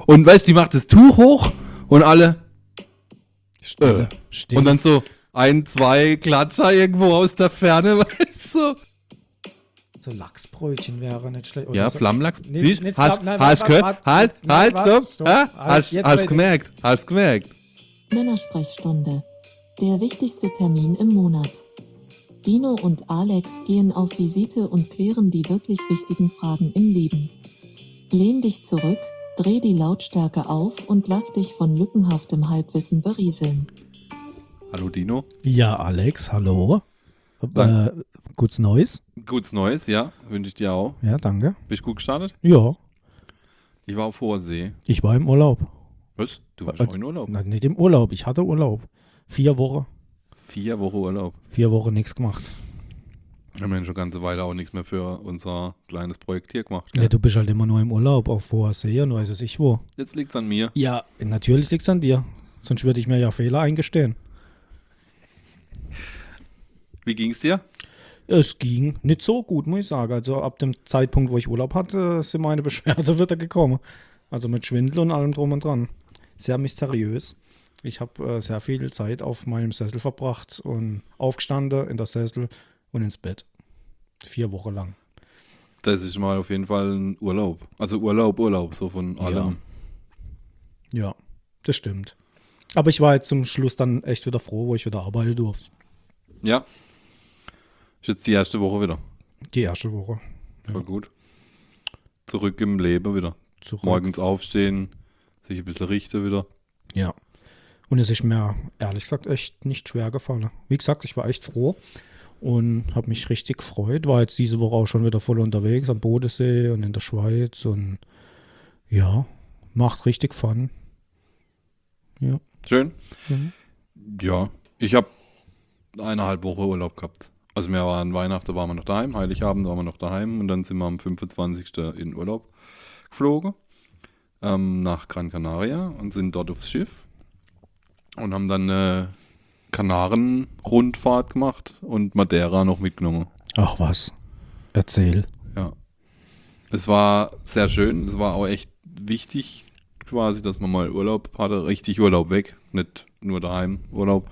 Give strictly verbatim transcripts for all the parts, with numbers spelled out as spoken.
Und weißt du, die macht das Tuch hoch und alle. Stille. Äh. Still. Und dann so ein, zwei Klatscher irgendwo aus der Ferne, weißt du? So Lachsbrötchen wäre nicht schlecht. Oder Ja, so. Flammlachs. Nicht- Siehst, nicht hast, Flamm- nein, hast, warte, gehört? warte, halt, nein, halt, warte, stopp. stopp. Ja? Halt, Hast, jetzt hast weiß ich. gemerkt, hast gemerkt. Männersprechstunde. Der wichtigste Termin im Monat. Dino und Alex gehen auf Visite und klären die wirklich wichtigen Fragen im Leben. Lehn dich zurück, dreh die Lautstärke auf und lass dich von lückenhaftem Halbwissen berieseln. Hallo Dino. Ja, Alex, hallo. Äh, Danke. gutes Neues. Gutes Neues, ja. Wünsche ich dir auch. Ja, danke. Bist du gut gestartet? Ja, Ich war auf hoher See. ich war im Urlaub. Was? Du warst Äh, auch in Urlaub? Na, nicht im Urlaub, ich hatte Urlaub. Vier Wochen. Vier Wochen Urlaub. Vier Wochen nichts gemacht. Wir haben ja schon eine ganze Weile auch nichts mehr für unser kleines Projekt hier gemacht. Ja, Gell? du bist halt immer nur im Urlaub, auf hoher See und weiß es ich wo. Jetzt liegt's an mir. Ja, natürlich liegt's an dir. Sonst würde ich mir ja Fehler eingestehen. Wie ging's dir? Es ging nicht so gut, muss ich sagen. Also ab dem Zeitpunkt, wo ich Urlaub hatte, sind meine Beschwerden wieder gekommen. Also mit Schwindel und allem drum und dran. Sehr mysteriös. Ich habe äh, sehr viel Zeit auf meinem Sessel verbracht und aufgestanden in der Sessel und ins Bett. Vier Wochen lang. Das ist mal auf jeden Fall ein Urlaub. Also Urlaub, Urlaub, so von allem. Ja, das stimmt. Aber ich war jetzt zum Schluss dann echt wieder froh, wo ich wieder arbeiten durfte. Ja. Ist jetzt die erste Woche wieder. Die erste Woche. Voll Ja. gut. Zurück im Leben wieder. Zurück. Morgens aufstehen, sich ein bisschen richten wieder. Ja. Und es ist mir, ehrlich gesagt, echt nicht schwer gefallen. Wie gesagt, ich war echt froh und habe mich richtig gefreut. War jetzt diese Woche auch schon wieder voll unterwegs am Bodensee und in der Schweiz. Und ja, macht richtig Fun. Ja. Schön. Mhm. Ja, ich habe eineinhalb Wochen Urlaub gehabt. Also wir waren Weihnachten, waren wir noch daheim, Heiligabend waren wir noch daheim und dann sind wir am fünfundzwanzigsten in Urlaub geflogen ähm, nach Gran Canaria und sind dort aufs Schiff und haben dann eine Kanaren-Rundfahrt gemacht und Madeira noch mitgenommen. Ach was, erzähl. Ja. Es war sehr schön, es war auch echt wichtig quasi, dass man mal Urlaub hatte, richtig Urlaub weg, nicht nur daheim Urlaub.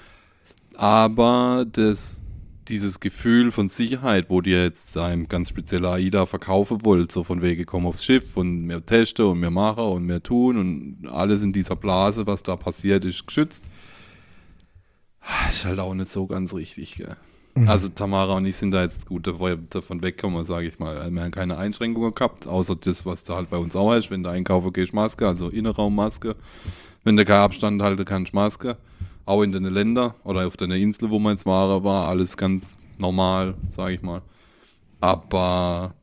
Aber das, dieses Gefühl von Sicherheit, wo dir jetzt ein ganz spezieller AIDA verkaufen wollt, so von wegen, komm aufs Schiff und wir testen und wir machen und wir tun und alles in dieser Blase, was da passiert, ist geschützt. Ist halt auch nicht so ganz richtig, gell? Mhm. Also Tamara und ich sind da jetzt gut davon weggekommen, sage ich mal. Wir haben keine Einschränkungen gehabt, außer das, was da halt bei uns auch ist. Wenn du einkaufen gehst, Maske, also Innenraummaske. Wenn du keinen Abstand halten kannst, Maske. Auch in den Ländern oder auf den Inseln, wo wir jetzt waren, war alles ganz normal, sage ich mal. Aber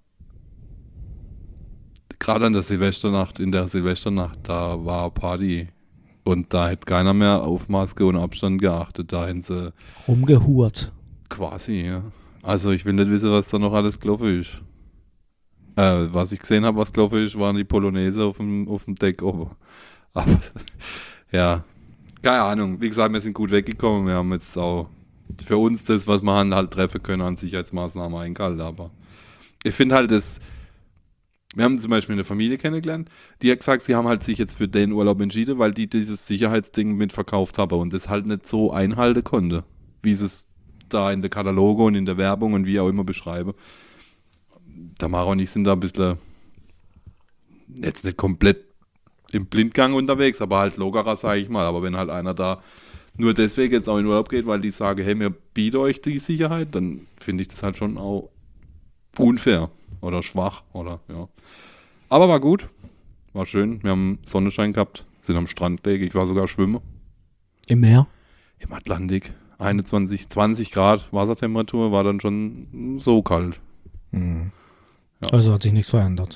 gerade an der Silvesternacht, in der Silvesternacht, da war Party. Und da hätte keiner mehr auf Maske und Abstand geachtet. Da hätten sie Rumgehurt. quasi, ja. Also ich will nicht wissen, was da noch alles gelaufen ist. Äh, was ich gesehen habe, was gelaufen ist, waren die Polonaise auf dem, auf dem Deck oben. Aber ja, keine Ahnung. Wie gesagt, wir sind gut weggekommen. Wir haben jetzt auch für uns das, was wir halt treffen können, an Sicherheitsmaßnahmen eingehalten. Aber ich finde halt das, wir haben zum Beispiel eine Familie kennengelernt, die hat gesagt, sie haben halt sich jetzt für den Urlaub entschieden, weil die dieses Sicherheitsding mitverkauft haben und das halt nicht so einhalten konnte, wie sie es da in der Kataloge und in der Werbung und wie auch immer beschreibe. Tamara und ich sind da ein bisschen jetzt nicht komplett im Blindgang unterwegs, aber halt lockerer, sage ich mal. Aber wenn halt einer da nur deswegen jetzt auch in Urlaub geht, weil die sagen, hey, wir bieten euch die Sicherheit, dann finde ich das halt schon auch unfair oder schwach oder ja. Aber war gut, war schön. Wir haben Sonnenschein gehabt, sind am Strand gelegen. Ich war sogar schwimmen. Im Meer? Im Atlantik. einundzwanzig, zwanzig Grad Wassertemperatur, war dann schon so kalt. Mhm. Ja. Also hat sich nichts verändert.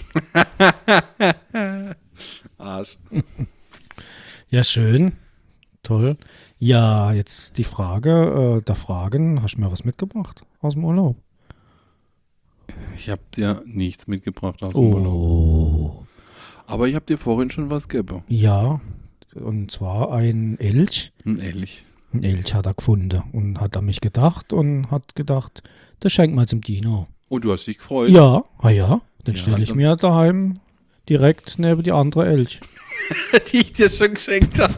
Arsch. Ja, schön. Toll. Ja, jetzt die Frage äh, der Fragen. Hast du mir was mitgebracht aus dem Urlaub? Ich habe dir nichts mitgebracht aus dem Urlaub. Oh. Aber ich habe dir vorhin schon was gegeben. Ja, und zwar ein Elch. Hm, ehrlich. Ein Elch hat er gefunden und hat an mich gedacht und hat gedacht, das schenkt mal zum Dino. Und du hast dich gefreut. Ja, ah ja, den Ja, stelle ich dann- mir daheim direkt neben die andere Elch. Die ich dir schon geschenkt habe.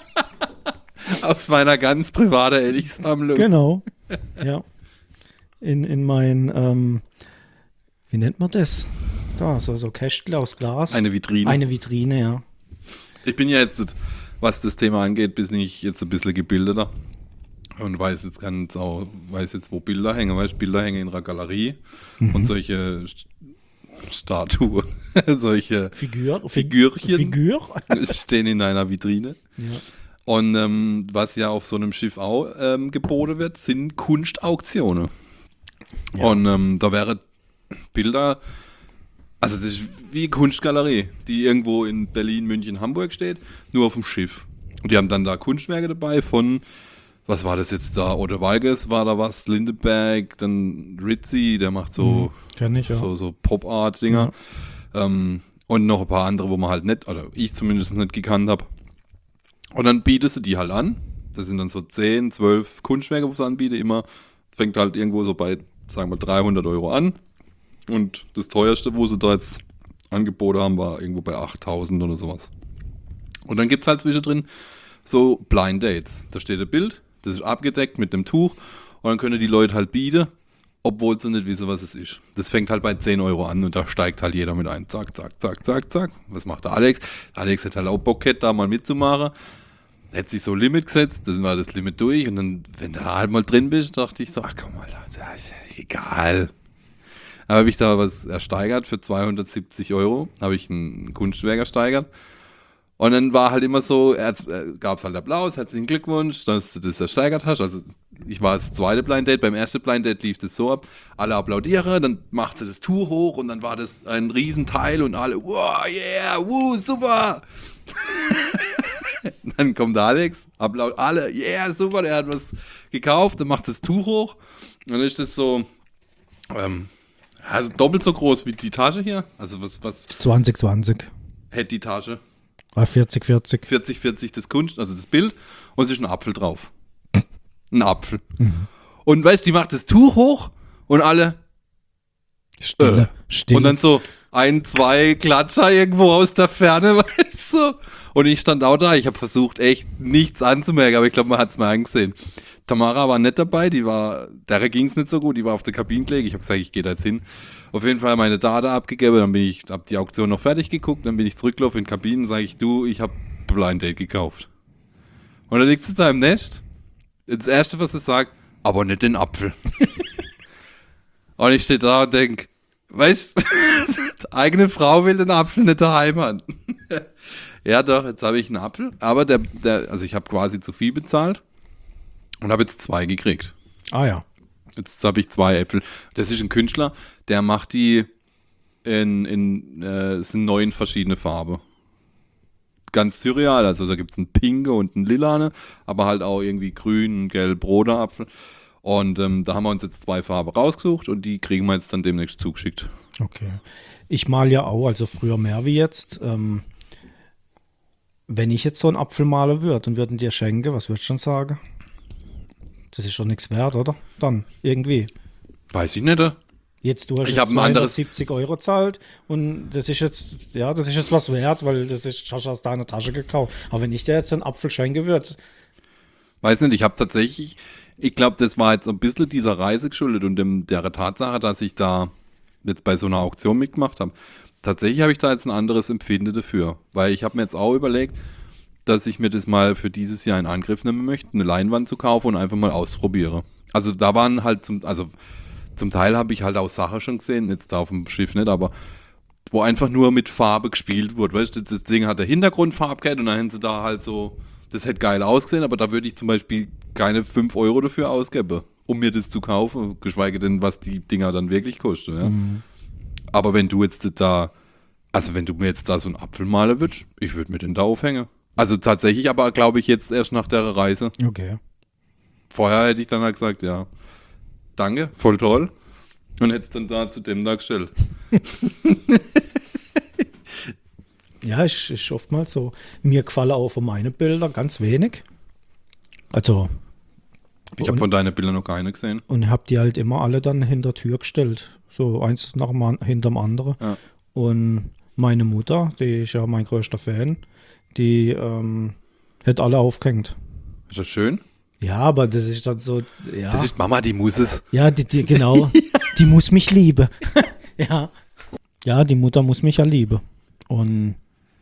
Aus meiner ganz privaten Elchsammlung. Genau. Ja. In, in mein, ähm, wie nennt man das? Da, so, so Kästle aus Glas. Eine Vitrine. Eine Vitrine, ja. Ich bin ja jetzt, was das Thema angeht, bin ich jetzt ein bisschen gebildeter. Und weiß jetzt ganz auch, weiß jetzt, wo Bilder hängen. Weißt, Bilder hängen in einer Galerie. Mhm. Und solche St- Statuen, solche Figur, Figürchen Figur. stehen in einer Vitrine. Ja. Und ähm, was ja auf so einem Schiff auch ähm, geboten wird, sind Kunstauktionen. Ja. Und ähm, da wäre Bilder, also das ist wie eine Kunstgalerie, die irgendwo in Berlin, München, Hamburg steht, nur auf dem Schiff. Und die haben dann da Kunstwerke dabei von, was war das jetzt da, Otto Walges war da was, Lindeberg, dann Rizzi, der macht so, Mhm, kenn ich, ja. so, so Pop-Art-Dinger. Ähm, und noch ein paar andere, wo man halt nicht, oder ich zumindest nicht gekannt habe. Und dann bietest du die halt an. Das sind dann so zehn, zwölf Kunstwerke, wo sie anbieten. Immer fängt halt irgendwo so bei, sagen wir, dreihundert Euro an. Und das teuerste, wo sie da jetzt angeboten haben, war irgendwo bei achttausend oder sowas. Und dann gibt es halt zwischendrin so Blind Dates. Da steht ein Bild, das ist abgedeckt mit einem Tuch. Und dann können die Leute halt bieten, obwohl sie nicht wissen, was es ist. Das fängt halt bei zehn Euro an und da steigt halt jeder mit ein. Zack, zack, zack, zack, zack. Was macht der Alex? Der Alex hat halt auch Bock gehabt, da mal mitzumachen. Hätte sich so ein Limit gesetzt, dann war das Limit durch und dann, wenn du da halt mal drin bist, dachte ich so, ach komm mal, das ist egal. Aber habe ich da was ersteigert für zweihundertsiebzig Euro, habe ich ein Kunstwerk ersteigert. Und dann war halt immer so, äh, gab es halt Applaus, herzlichen Glückwunsch, dass du das ersteigert hast. Also ich war das zweite Blind Date, beim ersten Blind Date lief das so ab, alle applaudieren, dann macht sie das Tuch hoch und dann war das ein Riesenteil und alle, wow, yeah, wow, super. Dann kommt der Alex, Applaus, alle, yeah, super, der hat was gekauft, dann macht das Tuch hoch und dann ist das so, ähm, also doppelt so groß wie die Tasche hier. Also was, was zwanzig zwanzig. hätte die Tasche? vierzig vierzig. vierzig vierzig das Kunst, also das Bild und es ist ein Apfel drauf. Ein Apfel. Mhm. Und weißt du, die macht das Tuch hoch und alle Stille. Äh. Stille. und dann so ein, zwei Klatscher irgendwo aus der Ferne, weißt du? Und ich stand auch da, ich habe versucht echt nichts anzumerken, aber ich glaube, man hat es mir angesehen. Tamara war nicht dabei, die war, der ging es nicht so gut, die war auf der Kabinenpflege. Ich habe gesagt, ich gehe da jetzt hin. Auf jeden Fall meine Daten abgegeben, dann bin ich, habe die Auktion noch fertig geguckt, dann bin ich zurückgelaufen in die Kabinen, sage ich, du, ich habe Blind Date gekauft. Und dann liegt sie da im Nest. Das Erste, was sie sagt, aber nicht den Apfel. Und ich stehe da und denke, weißt du, die eigene Frau will den Apfel nicht daheim haben. Ja doch, jetzt habe ich einen Apfel, aber der, der also ich habe quasi zu viel bezahlt und habe jetzt zwei gekriegt. Ah ja. Jetzt habe ich zwei Äpfel. Das ist ein Künstler, der macht die in, in äh, es sind neun verschiedene Farben. Ganz surreal, also da gibt es einen pinke und einen lilane, aber halt auch irgendwie grün, gelb, roter Apfel. Und ähm, da haben wir uns jetzt zwei Farben rausgesucht und die kriegen wir jetzt dann demnächst zugeschickt. Okay. Ich mal ja auch, also früher mehr wie jetzt. Ähm, wenn ich jetzt so einen Apfel malen würde und würden dir schenken, was würdest du schon sagen? Das ist schon nichts wert, oder? Dann, irgendwie. Weiß ich nicht. Äh? Jetzt, du hast Ich jetzt hab ein anderes- zweihundertsiebzig Euro zahlt und das ist jetzt, ja, das ist jetzt was wert, weil das ist, hast du aus deiner Tasche gekauft. Aber wenn ich dir jetzt einen Apfel schenken würde, Weiß nicht, ich habe tatsächlich, ich glaube, das war jetzt ein bisschen dieser Reise geschuldet und dem, der Tatsache, dass ich da jetzt bei so einer Auktion mitgemacht habe. Tatsächlich habe ich da jetzt ein anderes Empfinden dafür, weil ich habe mir jetzt auch überlegt, dass ich mir das mal für dieses Jahr in Angriff nehmen möchte, eine Leinwand zu kaufen und einfach mal ausprobiere. Also da waren halt zum, also zum Teil habe ich halt auch Sachen schon gesehen, jetzt da auf dem Schiff nicht, aber wo einfach nur mit Farbe gespielt wurde. Weißt du, das Ding hat der Hintergrundfarbe gehabt und dann hätten sie da halt so, das hätte geil ausgesehen, aber da würde ich zum Beispiel keine fünf Euro dafür ausgeben, um mir das zu kaufen, geschweige denn, was die Dinger dann wirklich kosten. Ja? Mhm. Aber wenn du jetzt da, also wenn du mir jetzt da so einen Apfel malen würdest, ich würde mir den da aufhängen. Also tatsächlich, aber glaube ich jetzt erst nach der Reise. okay. Vorher hätte ich dann halt gesagt, ja, danke, voll toll. Und hätte es dann da zu dem da gestellt. Ja, ist, ist oftmals so. Mir gefallen auch von meinen Bildern ganz wenig. Also, Ich habe Und- von deinen Bildern noch keine gesehen. und hab die halt immer alle dann hinter Tür gestellt. So eins nach dem an- hinterm anderen. Ja. Und meine Mutter, die ist ja mein größter Fan, die ähm, hat alle aufgehängt. Ist das schön? Ja, aber das ist dann so, ja. Das ist Mama, die muss es. Ja, die, die, genau. Die muss mich lieben. Ja. Ja, die Mutter muss mich ja lieben. Und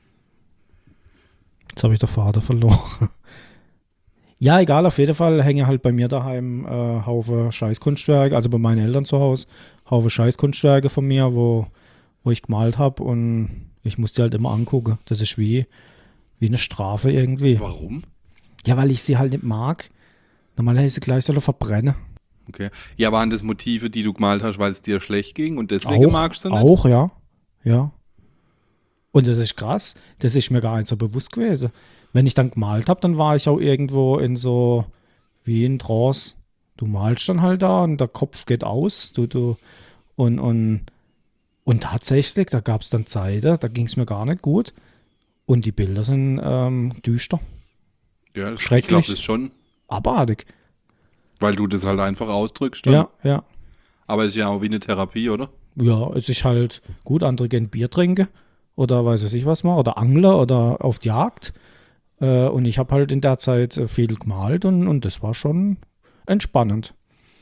jetzt habe ich den Vater verloren. Ja, egal, auf jeden Fall hänge halt bei mir daheim äh, Haufe Scheißkunstwerke, also bei meinen Eltern zu Hause, Haufe Scheißkunstwerke von mir, wo, wo ich gemalt habe und ich muss die halt immer angucken. Das ist wie, wie eine Strafe irgendwie. Warum? Ja, weil ich sie halt nicht mag. Normalerweise sie gleich soll verbrennen. Okay. Ja, waren das Motive, die du gemalt hast, weil es dir schlecht ging und deswegen Auch, magst du nicht? auch, ja. Ja. Und das ist krass. Das ist mir gar nicht so bewusst gewesen. Wenn ich dann gemalt habe, dann war ich auch irgendwo in so, wie in Trance. Du malst dann halt da und der Kopf geht aus. Du, du, und, und, und tatsächlich, da gab es dann Zeiten, da ging es mir gar nicht gut. Und die Bilder sind ähm, düster. Ja, das, Schrecklich. ich glaube, das schon, Abartig. weil du das halt einfach ausdrückst. Dann. Ja, ja. Aber es ist ja auch wie eine Therapie, oder? Ja, es ist halt gut, andere gehen Bier trinken oder weiß ich was mal, oder Angler oder auf die Jagd. Äh, und ich habe halt in der Zeit äh, viel gemalt und, und das war schon entspannend.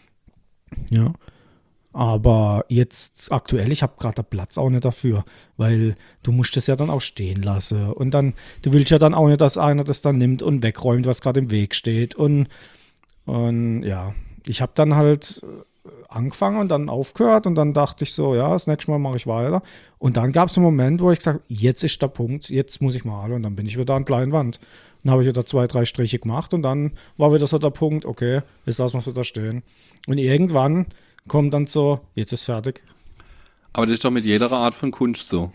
Ja. Aber jetzt aktuell, ich habe gerade den Platz auch nicht dafür, weil du musst es ja dann auch stehen lassen. Und dann, du willst ja dann auch nicht, dass einer das dann nimmt und wegräumt, was gerade im Weg steht. Und, und ja, ich habe dann halt angefangen und dann aufgehört und dann dachte ich so, ja, das nächste Mal mache ich weiter. Und dann gab es einen Moment, wo ich gesagt habe, jetzt ist der Punkt, jetzt muss ich malen. Und dann bin ich wieder an der kleinen Wand. Dann habe ich wieder zwei, drei Striche gemacht und dann war wieder so der Punkt, okay, jetzt lassen wir es wieder stehen. Und irgendwann kommt dann so, jetzt ist fertig. Aber das ist doch mit jeder Art von Kunst so.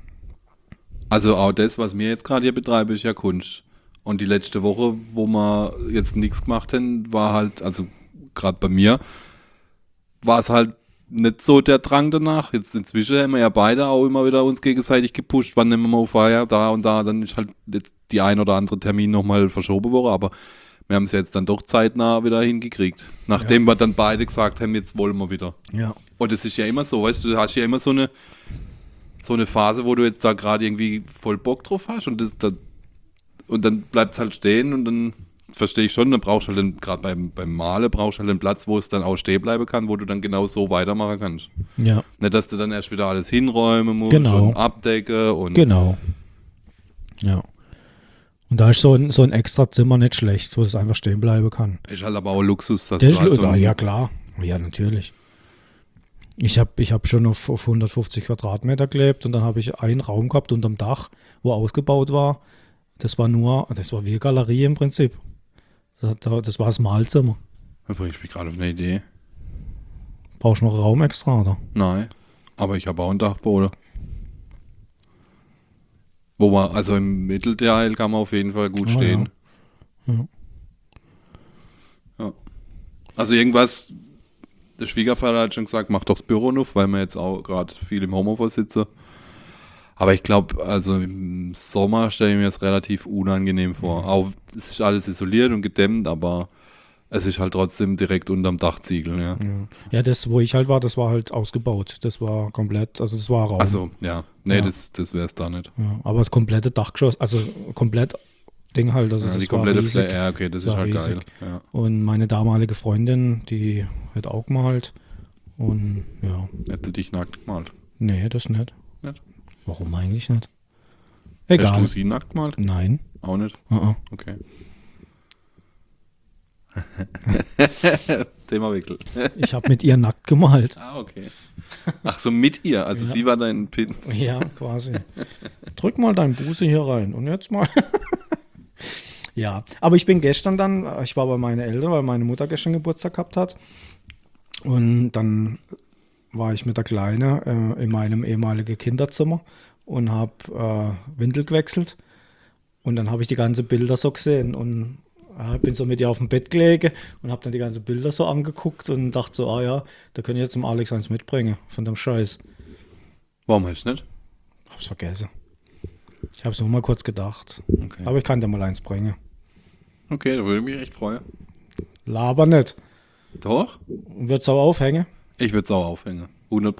Also auch das, was wir jetzt gerade hier betreiben, ist ja Kunst. Und die letzte Woche, wo wir jetzt nichts gemacht haben, war halt, also gerade bei mir, war es halt nicht so der Drang danach. Jetzt inzwischen haben wir ja beide auch immer wieder uns gegenseitig gepusht, wann nehmen wir mal auf Feier, da und da, dann ist halt jetzt die ein oder andere Termin nochmal verschoben worden, aber wir haben es jetzt dann doch zeitnah wieder hingekriegt. Nachdem ja. wir dann beide gesagt haben, jetzt wollen wir wieder. Ja. Und das ist ja immer so, weißt du, du hast ja immer so eine so eine Phase, wo du jetzt da gerade irgendwie voll Bock drauf hast und das, das und dann bleibt es halt stehen und dann verstehe ich schon, dann brauchst du halt gerade beim, beim Malen brauchst du halt einen Platz, wo es dann auch stehen bleiben kann, wo du dann genau so weitermachen kannst. Ja. Nicht, dass du dann erst wieder alles hinräumen musst Genau. und abdecken und Genau. Ja. Und da ist so ein, so ein extra Zimmer nicht schlecht, wo es einfach stehen bleiben kann. ist halt aber auch Luxus, dass Das du ist, halt so ja, ein, ja, klar. Ja, natürlich. Ich habe ich hab schon auf, auf hundertfünfzig Quadratmeter gelebt und dann habe ich einen Raum gehabt unterm Dach, wo ausgebaut war. Das war nur, das war wie eine Galerie im Prinzip. Das, das war das Mahlzimmer. Da bringe ich mich gerade auf eine Idee. Brauchst du noch Raum extra, oder? Nein, aber ich habe auch einen Dachboden. Wo man, also im Mittelteil kann man auf jeden Fall gut Ah, stehen. ja. Ja. Ja. Also irgendwas, der Schwiegervater hat schon gesagt, mach doch das Büro noch, weil wir jetzt auch gerade viel im Homeoffice sitzen. Aber ich glaube, also im Sommer stelle ich mir das relativ unangenehm vor. Auch, es ist alles isoliert und gedämmt, aber es ist halt trotzdem direkt unterm Dachziegel. Ja, Ja. Ja, das, wo ich halt war, das war halt ausgebaut. Das war komplett, also das war Raum. also ja, nee, Ja. das, das wäre es da nicht. Ja, aber das komplette Dachgeschoss, also komplett Ding halt, also Ja, das die komplette war riesig. Fläche, ja, okay, das ist war halt riesig. geil. Ja. Und meine damalige Freundin, die hat auch gemalt. Und ja, Hätte dich nackt gemalt. nee, das nicht. Nicht? Warum eigentlich nicht? Hast Egal. du sie nackt gemalt? Nein. Auch nicht? Uh-uh. Okay. Themawechsel. Ich habe mit ihr nackt gemalt. Ah, okay. Ach so, mit ihr. Also Ja. sie war dein Pin. Ja, quasi. Drück mal dein Buße hier rein und jetzt mal. Ja, aber ich bin gestern dann, ich war bei meinen Eltern, weil meine Mutter gestern Geburtstag gehabt hat. Und dann war ich mit der Kleine äh, in meinem ehemaligen Kinderzimmer und habe äh, Windel gewechselt. Und dann habe ich die ganzen Bilder so gesehen und äh, bin so mit ihr auf dem Bett gelegen und habe dann die ganzen Bilder so angeguckt und dachte so, ah ja, da kann ich jetzt zum Alex eins mitbringen von dem Scheiß. Warum hast du nicht? Hab's vergessen. Ich habe es nur mal kurz gedacht. Okay. Aber ich kann dir mal eins bringen. Okay, da würde ich mich echt freuen. Laber nicht. Doch? Wird's auch aufhängen? Ich würde es auch aufhängen. hundert Pro.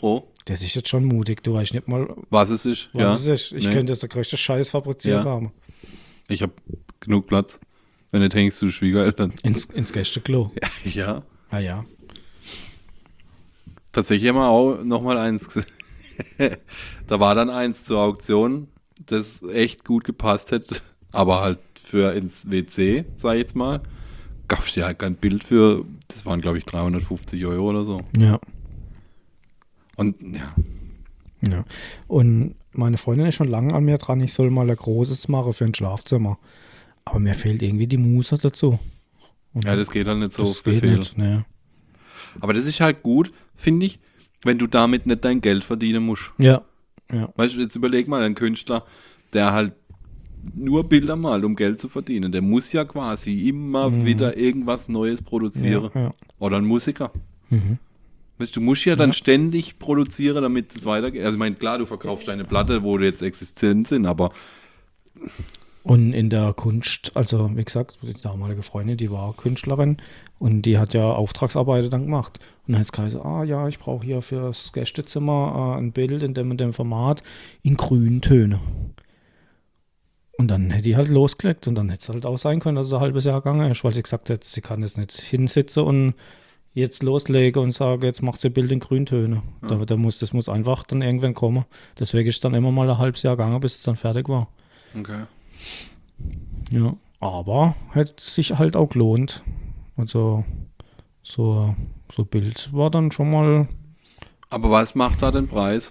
Das ist jetzt schon mutig. Du weißt nicht mal, Was es ist, was ja. es ist. Ich Nee. könnte jetzt der größte Scheiß fabriziert Ja. haben. Ich habe genug Platz. Wenn nicht, hängst du Schwiegereltern. Ins, ins Gästeklo. Ja. Ja, ja. Tatsächlich haben wir auch nochmal eins gesehen. Da war dann eins zur Auktion, das echt gut gepasst hätte, aber halt für ins W C, sag ich jetzt mal, gab es ja halt kein Bild für, das waren glaube ich dreihundertfünfzig Euro oder so. Ja. Und ja, Ja. Und meine Freundin ist schon lange an mir dran, ich soll mal ein großes machen für ein Schlafzimmer. Aber mir fehlt irgendwie die Muße dazu. Und ja, das geht halt nicht so das für geht viel. nicht. Ne. Aber das ist halt gut, finde ich, wenn du damit nicht dein Geld verdienen musst. Ja. Ja. Weißt du, jetzt überleg mal, ein Künstler, der halt nur Bilder malt, um Geld zu verdienen, der muss ja quasi immer Mhm. wieder irgendwas Neues produzieren. Ja, ja. Oder ein Musiker. Mhm. Weißt du, du musst ja dann Ja. ständig produzieren, damit es weitergeht. Also ich meine, klar, du verkaufst deine Platte, wo du jetzt existent sind, aber Und in der Kunst, also wie gesagt, die damalige Freundin, die war Künstlerin und die hat ja Auftragsarbeiten dann gemacht. Und dann hat es geheißen, ah ja, ich brauche hier fürs Gästezimmer äh, ein Bild in dem und dem Format in grünen Tönen. Und dann hätte die halt losgelegt und dann hätte es halt auch sein können, dass es ein halbes Jahr gegangen ist, weil sie gesagt hat, sie kann jetzt nicht hinsitzen und jetzt loslegen und sagen, jetzt macht sie ein Bild in Grüntöne. Ja. Da, da muss, das muss einfach dann irgendwann kommen. Deswegen ist es dann immer mal ein halbes Jahr gegangen, bis es dann fertig war. okay. Ja, aber hätte sich halt auch gelohnt. Also so so Bild war dann schon mal. Aber was macht da den Preis?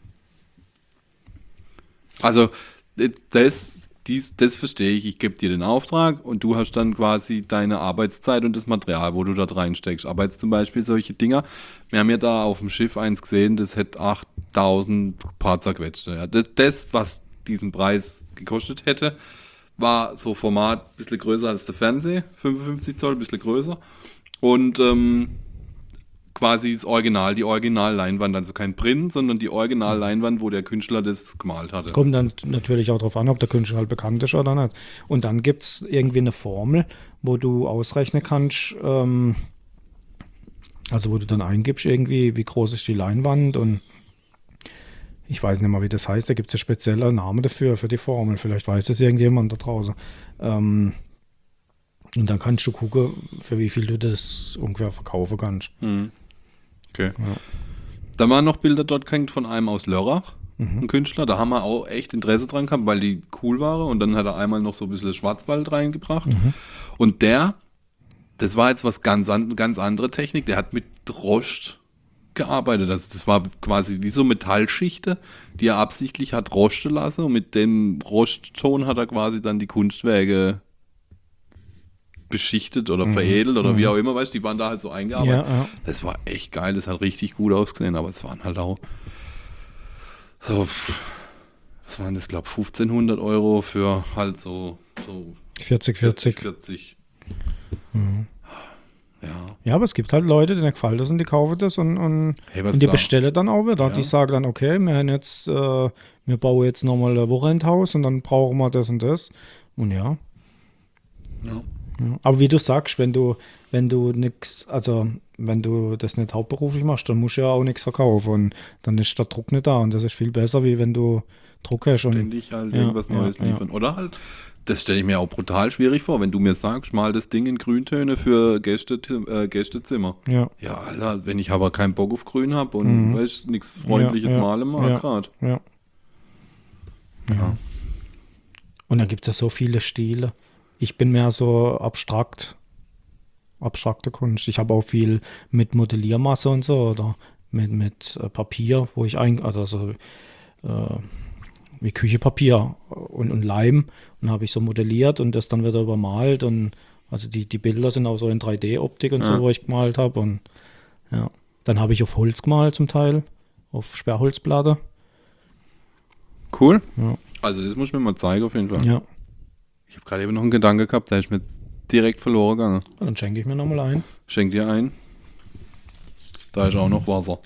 Also, das, dies, das verstehe ich. Ich gebe dir den Auftrag und du hast dann quasi deine Arbeitszeit und das Material, wo du da reinsteckst. Aber jetzt zum Beispiel solche Dinger, wir haben ja da auf dem Schiff eins gesehen, das hätte achttausend paar zerquetschte. Ja. Das, das, was diesen Preis gekostet hätte, war so Format ein bisschen größer als der Fernseher, fünfundfünfzig Zoll, ein bisschen größer. Und ähm, quasi das Original, die Original-Leinwand, also kein Print, sondern die Original-Leinwand, wo der Künstler das gemalt hatte. Kommt dann natürlich auch darauf an, ob der Künstler halt bekannt ist oder nicht. Und dann gibt es irgendwie eine Formel, wo du ausrechnen kannst, ähm, also wo du dann eingibst irgendwie, wie groß ist die Leinwand und ich weiß nicht mal, wie das heißt, da gibt es einen speziellen Namen dafür, für die Formel. Vielleicht weiß das irgendjemand da draußen. Ähm, und dann kannst du gucken, für wie viel du das ungefähr verkaufen kannst. Mhm. Okay. Ja. Da waren noch Bilder dort gehängt von einem aus Lörrach, Mhm. ein Künstler. Da haben wir auch echt Interesse dran gehabt, weil die cool waren. Und dann hat er einmal noch so ein bisschen Schwarzwald reingebracht. Mhm. Und der, das war jetzt was ganz, an, ganz andere Technik, der hat mit Rost gearbeitet. Also das war quasi wie so Metallschichte, die er absichtlich hat rosten lassen. Und mit dem Rostton hat er quasi dann die Kunstwerke beschichtet oder Mhm. veredelt oder wie Mhm. auch immer, weißt du, die waren da halt so eingearbeitet. Ja, ja. Das war echt geil, das hat richtig gut ausgesehen, aber es waren halt auch so, was waren das, glaube ich, fünfzehnhundert Euro für halt so, so vierzig, vierzig. vierzig. Mhm. Ja. Ja, aber es gibt halt Leute, denen gefällt das und die kaufen das und, und, Hey, was und die da? bestellen dann auch wieder. Ja. Die sagen dann, okay, wir haben jetzt, äh, wir bauen jetzt nochmal ein Wochenendhaus und dann brauchen wir das und das. Und ja. Ja. Ja. Aber wie du sagst, wenn du, wenn du nix, also wenn du das nicht hauptberuflich machst, dann musst du ja auch nichts verkaufen und dann ist der Druck nicht da und das ist viel besser, wie wenn du Druck hast. Und, Ständig halt Ja, irgendwas ja, Neues ja. liefern. Oder halt, das stelle ich mir auch brutal schwierig vor, wenn du mir sagst, mal das Ding in Grüntöne für Gäste, äh, Gästezimmer. ja, Ja, Alter, wenn ich aber keinen Bock auf Grün habe und Mhm. weißt, nichts Freundliches Ja, ja, malen mag ja. gerade. ja. Ja. Und dann gibt es ja so viele Stile. Ich bin mehr so abstrakt, abstrakte Kunst. Ich habe auch viel mit Modelliermasse und so oder mit, mit äh, Papier, wo ich ein, also so, äh, wie Küchepapier und, und Leim und habe ich so modelliert und das dann wieder übermalt und also die, die Bilder sind auch so in drei D-Optik und Ja. so, wo ich gemalt habe und ja. Dann habe ich auf Holz gemalt zum Teil, auf Sperrholzplatte. Cool. Ja. Also das muss ich mir mal zeigen auf jeden Fall. Ja, Ich habe gerade eben noch einen Gedanke gehabt, der ist mir direkt verloren gegangen. dann schenke ich mir nochmal ein. Schenk dir ein. Da ist auch noch Wasser.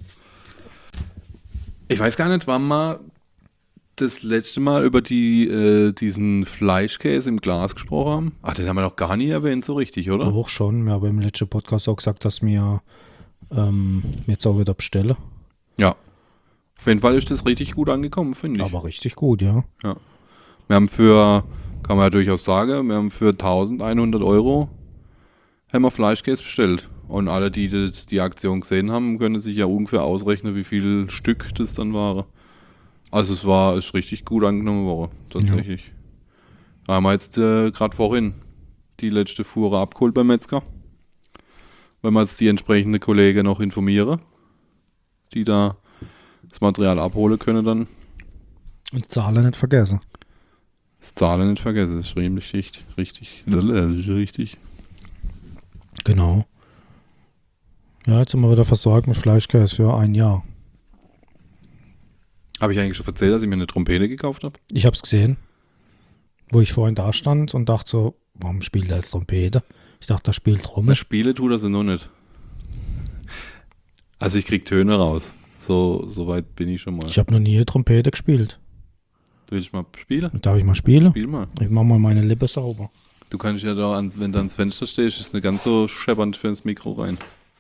Ich weiß gar nicht, wann wir das letzte Mal über die, äh, diesen Fleischkäse im Glas gesprochen haben. Ach, den haben wir noch gar nie erwähnt, so richtig, oder? Auch schon. Wir haben im letzten Podcast auch gesagt, dass wir ähm, jetzt auch wieder bestellen. Ja. Auf jeden Fall ist das richtig gut angekommen, finde ich. Aber richtig gut, ja. Wir haben für, kann man ja durchaus sagen, wir haben für eintausendeinhundert Euro haben wir Fleischkäse bestellt. Und alle, die das, die Aktion gesehen haben, können sich ja ungefähr ausrechnen, wie viel Stück das dann waren. Also es war ist richtig gut angenommen worden, tatsächlich. Da haben wir jetzt äh, gerade vorhin die letzte Fuhre abgeholt beim Metzger. Wenn wir jetzt die entsprechende Kollegen noch informieren, die da das Material abholen können, dann Und Zahlen nicht vergessen. das Zahlen nicht vergessen. Das ist richtig, richtig, das ist richtig. Genau. Ja, jetzt sind wir wieder versorgt mit Fleischkäse für ein Jahr. Habe ich eigentlich schon erzählt, dass ich mir eine Trompete gekauft habe? Ich habe es gesehen, wo ich vorhin da stand und dachte so, warum spielt er jetzt Trompete? Ich dachte, er spielt Na, Trommel. Spiele tut er sie noch nicht. Also ich krieg Töne raus. So, so weit bin ich schon mal. Ich habe noch nie eine Trompete gespielt. Will ich mal spielen? Darf ich mal spielen? Spiel mal. Ich mache mal meine Lippe sauber. Du kannst ja da, ans, wenn du ans Fenster stehst, ist nicht ganz so scheppernd für ins Mikro rein.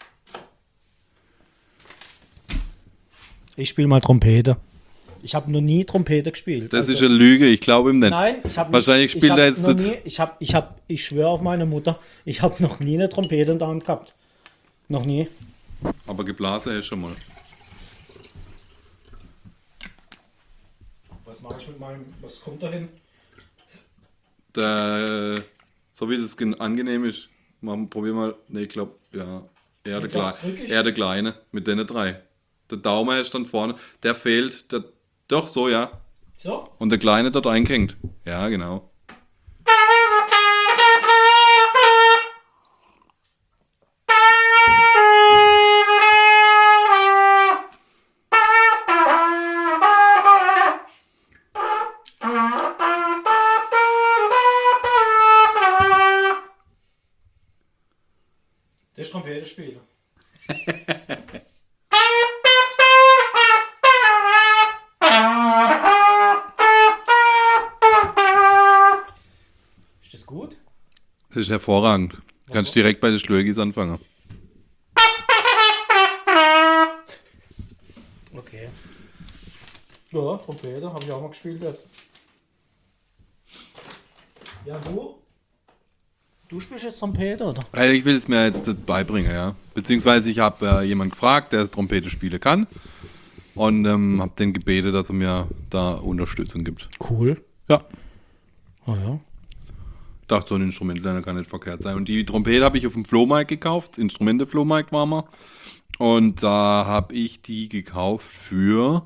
Ich spiele mal Trompete. Ich habe noch nie Trompete gespielt. Das Also- ist eine Lüge, ich glaube ihm nicht. Nein, ich habe Wahrscheinlich spielt er jetzt noch das- nie, ich habe, ich habe, ich schwöre auf meine Mutter, ich habe noch nie eine Trompete in der Hand gehabt. Noch nie. Aber geblasen hast du schon mal. Was mache ich mit meinem, was kommt da hin? Der, so wie das gen- angenehm ist, mal, probier mal. Ne, ich glaube, ja. Eher der, Und Klei das drück ich? eher der Kleine mit den drei. Der Daumen ist dann vorne, der fehlt. Der, doch, so ja. So? Und der Kleine dort eingehängt. Ja, genau. Das ist Trompete spielen. Ist das gut? Das ist hervorragend. Du kannst direkt bei den Schlögis anfangen. Okay. Ja, Trompete habe ich auch mal gespielt jetzt. Ja, du? Du spielst jetzt Trompete, oder? Also ich will es mir jetzt beibringen, ja. Beziehungsweise ich habe äh, jemanden gefragt, der Trompete spielen kann. Und ähm, habe den gebetet, dass er mir da Unterstützung gibt. Cool. Ja. Ah ja. Dachte, so ein Instrumentlerner kann nicht verkehrt sein. Und die Trompete habe ich auf dem Flohmarkt gekauft. Instrumente-Flohmarkt war mal. Und da habe ich die gekauft für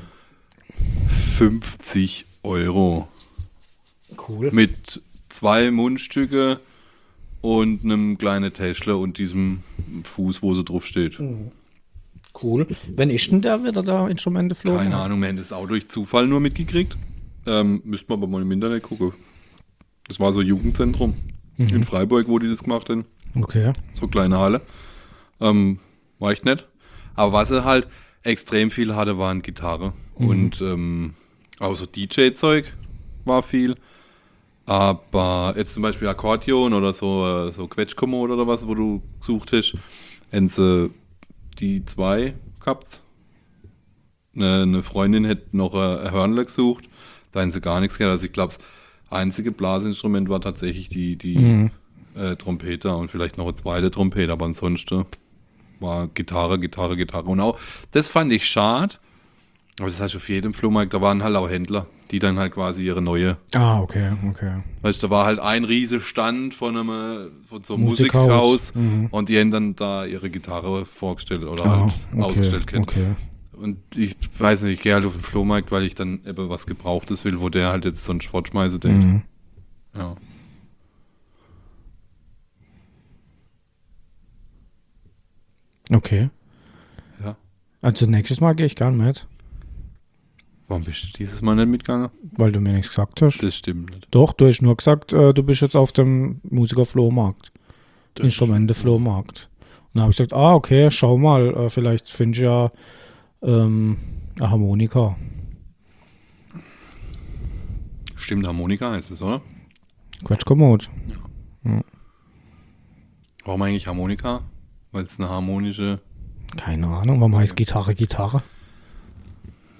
fünfzig Euro. Cool. Mit zwei Mundstücke und einem kleinen Täschler und diesem Fuß, wo sie drauf steht. Cool. Wenn ist denn der wieder da Instrumente flogen? Keine Ahnung, wir haben das auch durch Zufall nur mitgekriegt. Ähm, müssten wir aber mal im Internet gucken. Das war so ein Jugendzentrum in Freiburg, wo die das gemacht haben. Okay. So kleine Halle. Ähm, war echt nett. Aber was er halt extrem viel hatte, waren Gitarre. Und ähm, auch so D J-Zeug war viel. Aber jetzt zum Beispiel Akkordeon oder so, äh, so Quetschkommode oder was, wo du gesucht hast, haben sie die zwei gehabt. Eine, eine Freundin hätte noch ein Hörnle gesucht, da haben sie gar nichts gehabt. Also ich glaube, das einzige Blasinstrument war tatsächlich die, die Mhm. äh, Trompete und vielleicht noch eine zweite Trompete, aber ansonsten war Gitarre, Gitarre, Gitarre. Und auch, das fand ich schade, aber das heißt auf jedem Flohmarkt, da waren halt auch Händler, die dann halt quasi ihre neue, Ah, okay, okay. weißt du, da war halt ein riese Stand von einem von so einem Musikhaus. Musikhaus Mhm. und die haben dann da ihre Gitarre vorgestellt oder Ah, halt okay, ausgestellt. kennt. okay. Und ich weiß nicht, ich gehe halt auf den Flohmarkt, weil ich dann eben was Gebrauchtes will, wo der halt jetzt so einen Schrott schmeißen denkt. Mhm. Ja. Okay. Ja. Also nächstes Mal gehe ich gern mit, Warum bist du dieses Mal nicht mitgegangen? weil du mir nichts gesagt hast. Das stimmt nicht. Doch, du hast nur gesagt, äh, du bist jetzt auf dem Musiker-Flohmarkt. Das Instrumente-Flohmarkt. Und dann habe ich gesagt, ah, okay, schau mal, äh, vielleicht finde ich ja ähm, eine Harmonika. Stimmt, Harmonika heißt es, oder? Quetschkommod. Warum eigentlich Harmonika? Weil es eine harmonische. Keine Ahnung, warum heißt Gitarre Gitarre?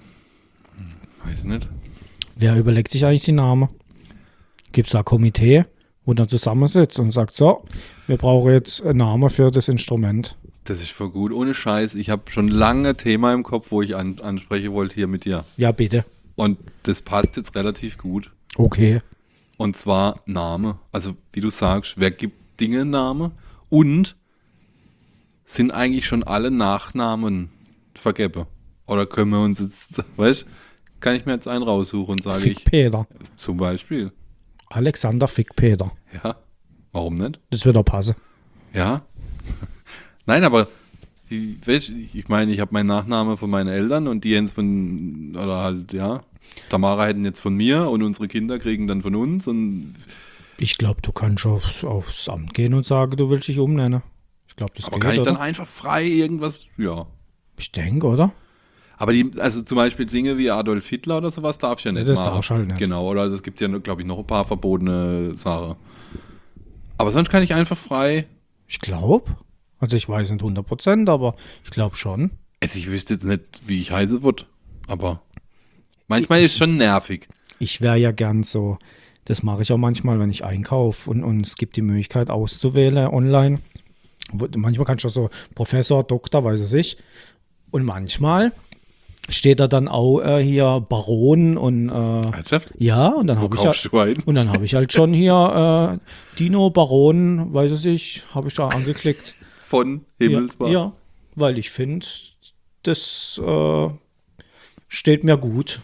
Weiß nicht. Wer überlegt sich eigentlich die Namen? Gibt es da ein Komitee, wo dann zusammensitzt und sagt, so, wir brauchen jetzt einen Namen für das Instrument. Das ist voll gut. Ohne Scheiß. Ich habe schon lange ein Thema im Kopf, wo ich an, ansprechen wollte hier mit dir. Ja, bitte. Und das passt jetzt relativ gut. Okay. Und zwar Name. Also, wie du sagst, wer gibt Dinge Name? Und sind eigentlich schon alle Nachnamen vergeben? Oder können wir uns jetzt, weißt, kann ich mir jetzt einen raussuchen und sage Fick ich, Peter. zum Beispiel, Alexander Fick Peter. ja, warum nicht? Das wird doch passen. Ja. Nein, aber ich, weißt, ich meine, ich habe meinen Nachnamen von meinen Eltern und die jetzt von, oder halt, ja, Tamara hätten jetzt von mir und unsere Kinder kriegen dann von uns und Ich glaube, du kannst aufs, aufs Amt gehen und sagen, du willst dich umnennen. Ich glaube, das aber geht, kann ich oder? dann einfach frei irgendwas, ja. Ich denke, oder? Aber die, also zum Beispiel Dinge wie Adolf Hitler oder sowas darfst du ja nicht das machen. darfst du halt nicht. Genau, oder es gibt ja, glaube ich, noch ein paar verbotene Sachen. Aber sonst kann ich einfach frei. Ich glaube. Also ich weiß nicht hundert Prozent, aber ich glaube schon. Also ich wüsste jetzt nicht, wie ich heiße wird, aber manchmal ist es schon nervig. Ich wäre ja gern so, das mache ich auch manchmal, wenn ich einkaufe und, und es gibt die Möglichkeit auszuwählen online. Wo- Manchmal kannst du so Professor, Doktor, weiß es ich. Und manchmal steht da dann auch äh, hier Baron und äh, Ernsthaft? ja, und dann Wo habe ich kaufst ja, du ein? und dann habe ich halt schon hier äh, Dino, Baron, weiß es ich, habe ich da angeklickt. Von Himmelsbach? Ja, ja, weil ich finde, das äh, steht mir gut.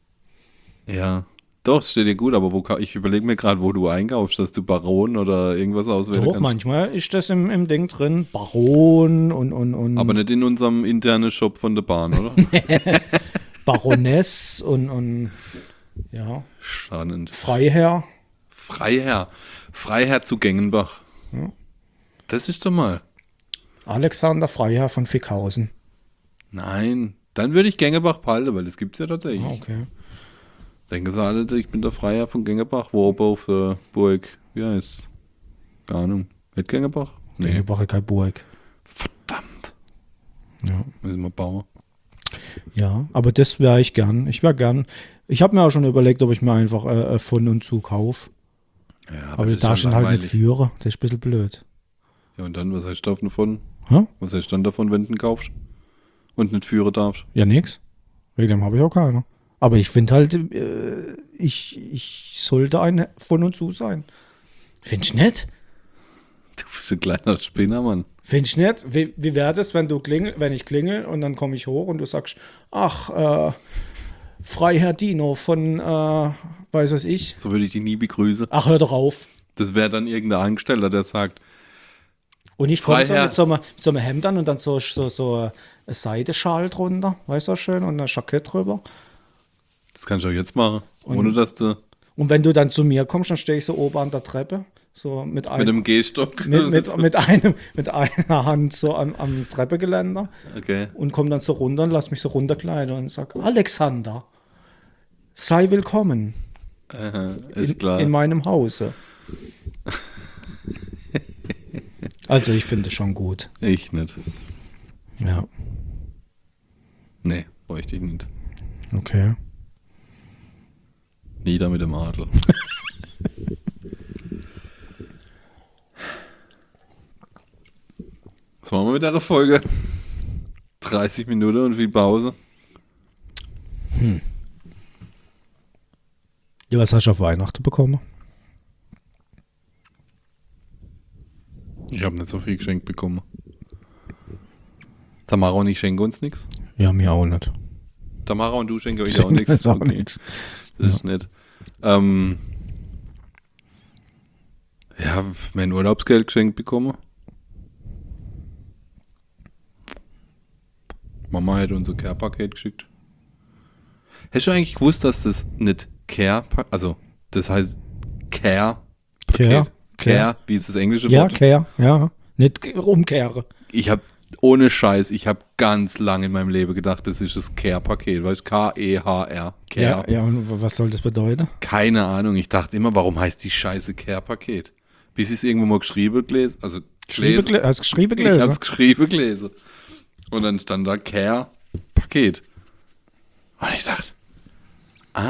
Ja. Doch, es steht dir gut, aber wo ka- ich überlege mir gerade, wo du einkaufst, dass du Baron oder irgendwas auswählen Doch, kannst. manchmal ist das im, im Ding drin. Baron und, und, und Aber nicht in unserem internen Shop von der Bahn, oder? Baroness und, und ja, Spannend. Freiherr. Freiherr. Freiherr zu Gengenbach. Ja. Das ist doch mal. Alexander Freiherr von Fickhausen. Nein, dann würde ich Gengebach behalten, weil das gibt es ja tatsächlich. Ah, okay. Denken sie alle, ich bin der Freiherr von Gengebach, wo oben auf der Burg, wie heißt Keine Ahnung. Nicht Gengebach? Nee, ich brauche keine Burg. Verdammt. Ja. Müssen wir bauen. Ja, aber das wäre ich gern. Ich wäre gern. Ich habe mir auch schon überlegt, ob ich mir einfach äh, von und zu kaufe. Ja, Aber, das da ist ja schon halt nicht langweilig. Führer. Das ist ein bisschen blöd. Ja, und dann, was hast du davon? Hä? Was hast du dann davon, wenn du ihn kaufst? Und nicht führen darfst? Ja, nix. Wegen dem habe ich auch keine. Aber ich finde halt, äh, ich, ich sollte ein von und zu sein. Findest du nicht? Du bist ein kleiner Spinner, Mann. Findest du nicht? Wie, wie wäre das, wenn du klingel, wenn ich klingel und dann komme ich hoch und du sagst, ach, äh, Freiherr Dino von, äh, weiß was ich. So würde ich die nie begrüßen. Ach, hör doch auf. Das wäre dann irgendein Angestellter, der sagt, Und ich komme so Freiherr. mit so einem, mit so einem Hemd an und dann so, so, so ein Seideschal drunter, weißt du, schön, und ein Jackett drüber. das kannst du auch jetzt machen, ohne dass du Und wenn du dann zu mir kommst, dann stehe ich so oben an der Treppe, so mit mit einem, einem Gehstock. mit, mit, mit, einem, mit einer Hand so am, am Treppegeländer Okay. und komme dann so runter und lass mich so runterkleiden und sag, Alexander, sei willkommen Aha, ist in, klar. in meinem Hause. Also ich finde es schon gut. Ich nicht. Ja, Nee, bräuchte ich nicht. okay. Nieder mit dem Adel. Was machen wir mit der Folge? dreißig Minuten und viel Pause. Ja, was hast du auf Weihnachten bekommen? Ich habe nicht so viel geschenkt bekommen. Tamara und ich schenken uns nichts. Ja, mir auch nicht. Tamara und du schenken euch auch Schenken nichts. uns auch Okay. nichts. Das ist nett. Ähm, ja, mein Urlaubsgeld geschenkt bekommen. Mama hat unser Care-Paket geschickt. Hast du eigentlich gewusst, dass das nicht Care, also das heißt Care, Care, Care, wie ist das englische Ja, Wort? Care, ja. Nicht umkehre. Ich habe ohne Scheiß, ich habe ganz lange in meinem Leben gedacht, das ist das Care-Paket, weißt du, K E H R, Care. Ja, ja, und w- was soll das bedeuten? Keine Ahnung, ich dachte immer, warum heißt die Scheiße Care-Paket? Bis ich es irgendwo mal geschrieben gelesen, also Geschrieben, gelesen, gele- hast du geschrieben ich gelesen? habe es geschrieben gelesen. Und dann stand da Care-Paket. Und ich dachte, ah,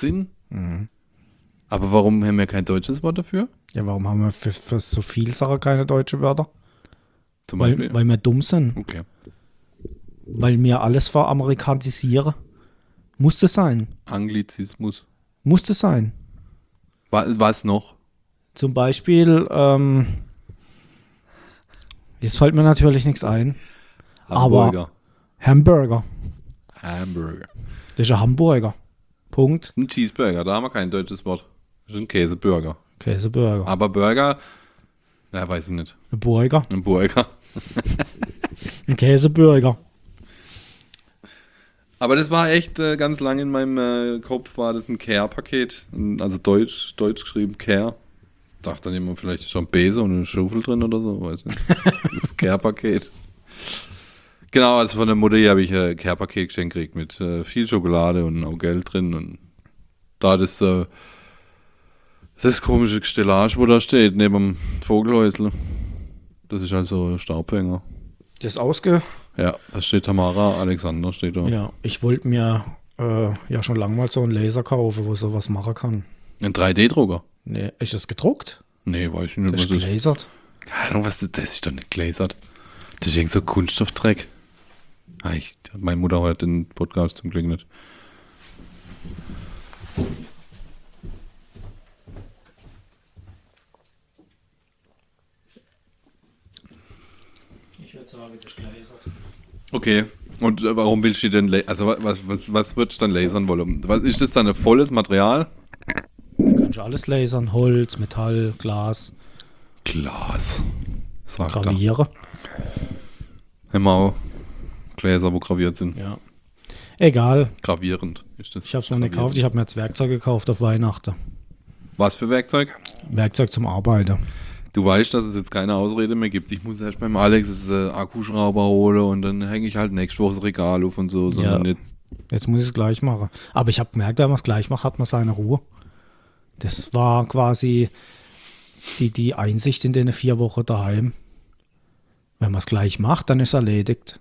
Sinn. Mhm. Aber warum haben wir kein deutsches Wort dafür? Ja, warum haben wir für, für so viel Sachen keine deutschen Wörter? Zum Beispiel? Weil, weil wir dumm sind. Okay. Weil wir alles veramerikanisieren. Muss das sein. Anglizismus. Muss das sein. Wa- Was noch? Zum Beispiel, ähm, jetzt fällt mir natürlich nichts ein. Hamburger. Hamburger. Hamburger. Das ist ein Hamburger. Punkt. Ein Cheeseburger, da haben wir kein deutsches Wort. Das ist ein Käseburger. Käseburger. Aber Burger, ja, weiß ich nicht. Ein Burger. Ein Burger. Ein Käseburger. Aber das war echt äh, ganz lange in meinem äh, Kopf, war das ein Care-Paket. Also deutsch, deutsch geschrieben Care. Dachte dann immer, vielleicht ist schon ein Besen und eine Schaufel drin oder so, weiß nicht. Das ist Care-Paket. Genau, also von der Mutter hier habe ich ein Care-Paket geschenkt gekriegt mit äh, viel Schokolade und auch Geld drin. Und da das, äh, das komische Stellage, wo da steht, neben dem Vogelhäusl. Das ist also ein Staubfänger. Das ausge... Ja, da steht Tamara Alexander, steht da. Ja, ich wollte mir äh, ja schon lange mal so einen Laser kaufen, wo sowas machen kann. Ein drei D-Drucker? Nee, ist das gedruckt? Nee, weiß ich nicht, Das was ist das ist. gelasert. Keine Ahnung, was das ist. Das ist doch nicht glasert. Das ist irgend so Kunststoffdreck. Ah, ich, meine Mutter hört den Podcast zum Glück nicht. Ich würde sagen, das ist gelasert. Okay. Und äh, warum willst du denn, la- also wa- was, was, was würdest du dann lasern wollen? Was ist das dann, ein volles Material? Da kannst du alles lasern. Holz, Metall, Glas, Glas. Sagt er. gravieren. Haben wir auch Gläser, wo graviert sind. Ja. Egal. Gravierend ist das. Ich habe es noch nicht Gravierend. gekauft. Ich habe mir jetzt Werkzeug gekauft auf Weihnachten. Was für Werkzeug? Werkzeug zum Arbeiten. Du weißt, dass es jetzt keine Ausrede mehr gibt. Ich muss erst beim Alex das äh, Akkuschrauber holen und dann hänge ich halt nächste Woche das Regal auf und so. Sondern Ja. jetzt, Jetzt muss ich es gleich machen. Aber ich habe gemerkt, wenn man es gleich macht, hat man seine Ruhe. Das war quasi die, die Einsicht in den vier Wochen daheim. Wenn man es gleich macht, dann ist es erledigt.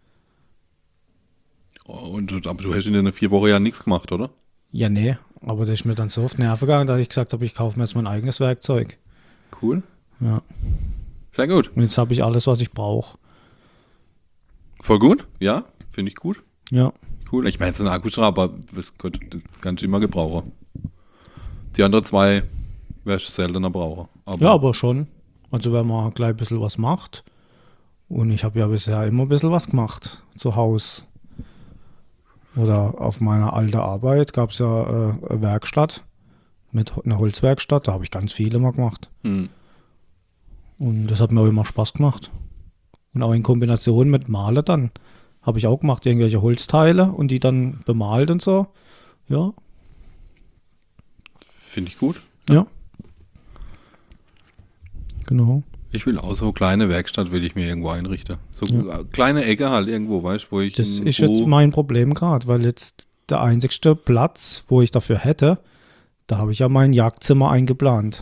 und, aber du hast in den vier Wochen ja nichts gemacht, oder? Ja, nee. Aber das ist mir dann so auf die Nerven gegangen, dass ich gesagt habe, ich kaufe mir jetzt mein eigenes Werkzeug. Cool. Ja. Sehr gut. Und jetzt habe ich alles, was ich brauche. Voll gut. Ja, finde ich gut. Ja. Cool. Ich meine, so ein Akkuschrauber, das, könnte- das kannst du immer gebrauchen. Die anderen zwei wärst du seltener brauchen. Aber Ja, aber schon. Also wenn man gleich ein bisschen was macht. Und ich habe ja bisher immer ein bisschen was gemacht. Zu Hause. Oder auf meiner alten Arbeit gab es ja äh, eine Werkstatt. Mit Ho- einer Holzwerkstatt. Da habe ich ganz viel immer gemacht. Hm. Und das hat mir auch immer Spaß gemacht. Und auch in Kombination mit Malen dann. Habe ich auch gemacht, irgendwelche Holzteile und die dann bemalt und so. Ja. Finde ich gut. Ja. Genau. Ich will auch so eine kleine Werkstatt, will ich mir irgendwo einrichten. So Ja. äh, kleine Ecke halt irgendwo, weißt du, wo ich. Das in ist jetzt Ruhe- mein Problem gerade, weil jetzt der einzigste Platz, wo ich dafür hätte, da habe ich ja mein Jagdzimmer eingeplant.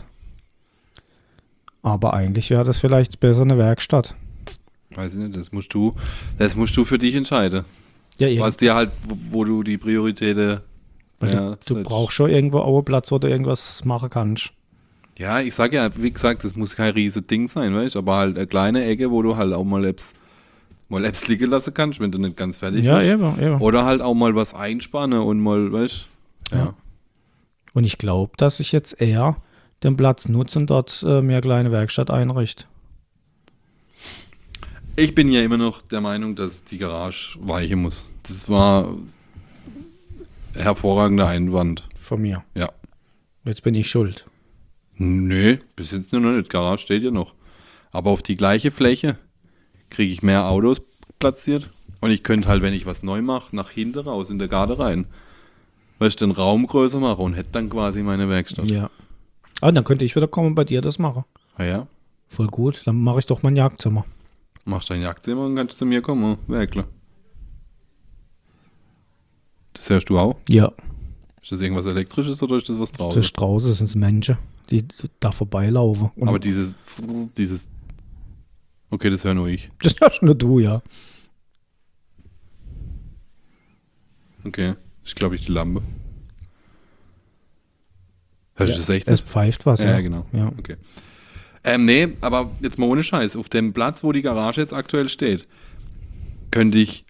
Aber eigentlich wäre das vielleicht besser eine Werkstatt. Weiß ich nicht, das musst du, das musst du für dich entscheiden. Ja, irgend- Was dir halt, wo, wo du die Prioritäten. weil ja, du, du setzt. brauchst schon irgendwo auch einen Platz, wo du irgendwas machen kannst. Ja, ich sag ja, wie gesagt, das muss kein riesiges Ding sein, weißt du, aber halt eine kleine Ecke, wo du halt auch mal Apps, mal Apps liegen lassen kannst, wenn du nicht ganz fertig Ja, bist. eben, eben. Oder halt auch mal was einspannen und mal, weißt du, ja. Ja. Und ich glaube, dass ich jetzt eher den Platz nutze und dort äh, mir eine kleine Werkstatt einrichte. Ich bin ja immer noch der Meinung, dass die Garage weichen muss. Das war ein hervorragender Einwand. Von mir. Ja. Jetzt bin ich schuld. Nee, bis jetzt nur noch nicht. Garage steht ja noch. Aber auf die gleiche Fläche kriege ich mehr Autos platziert. Und ich könnte halt, wenn ich was neu mache, nach hinten raus in der Garde rein. Weil ich den Raum größer mache und hätte dann quasi meine Werkstatt. Ja. Ah, dann könnte ich wieder kommen und bei dir das machen. Ah ja, Voll gut. Dann mache ich doch mein Jagdzimmer. machst dein Jagdzimmer und kannst zu mir kommen, Werkler. Das hörst du auch? Ja. Ist das irgendwas Elektrisches oder ist das was draußen? Das ist draußen, das sind Menschen, die da vorbeilaufen. Und Aber dieses, dieses, okay, das höre nur ich. das hörst nur du, ja. Okay, ich glaube ich die Lampe. Hörst Ja, du das echt Es nicht? pfeift was, Ja, ja. ja, genau. Ja. Okay. Ähm, nee, aber jetzt mal ohne Scheiß. Auf dem Platz, wo die Garage jetzt aktuell steht, könnte ich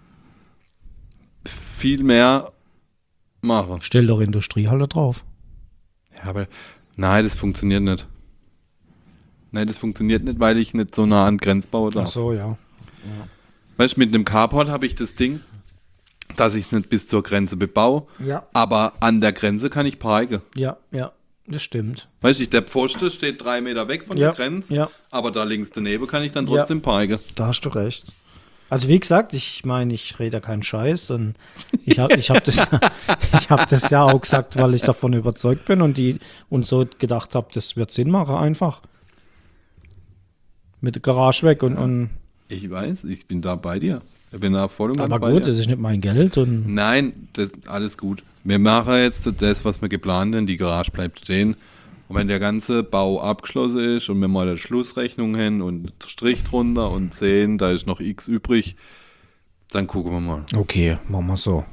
viel mehr machen. Stell doch Industriehalle drauf. Ja, aber nein, das funktioniert nicht. Nein, das funktioniert nicht, weil ich nicht so nah an Grenzbau Ach darf. so, ja. Weißt du, mit einem Carport habe ich das Ding, dass ich es nicht bis zur Grenze bebaue, Ja. aber an der Grenze kann ich parken. Ja, ja, das stimmt. Weißt du, der Pfosten steht drei Meter weg von Ja, der Grenze, ja. aber da links daneben kann ich dann Ja. trotzdem parken. Da hast du recht. Also wie gesagt, ich meine, ich rede ja keinen Scheiß und ich habe ich hab das, ich hab das ja auch gesagt, weil ich davon überzeugt bin und die und so gedacht habe, das wird Sinn machen einfach. Mit der Garage weg und, und Ich weiß, ich bin da bei dir. Ich bin da voll und ganz aber bei gut, dir. das ist nicht mein Geld und Nein, das, alles gut. Wir machen jetzt das, was wir geplant haben. Die Garage bleibt stehen. Und wenn der ganze Bau abgeschlossen ist und wir mal eine Schlussrechnung haben und Strich drunter und sehen, da ist noch X übrig, dann gucken wir mal. okay, machen wir so.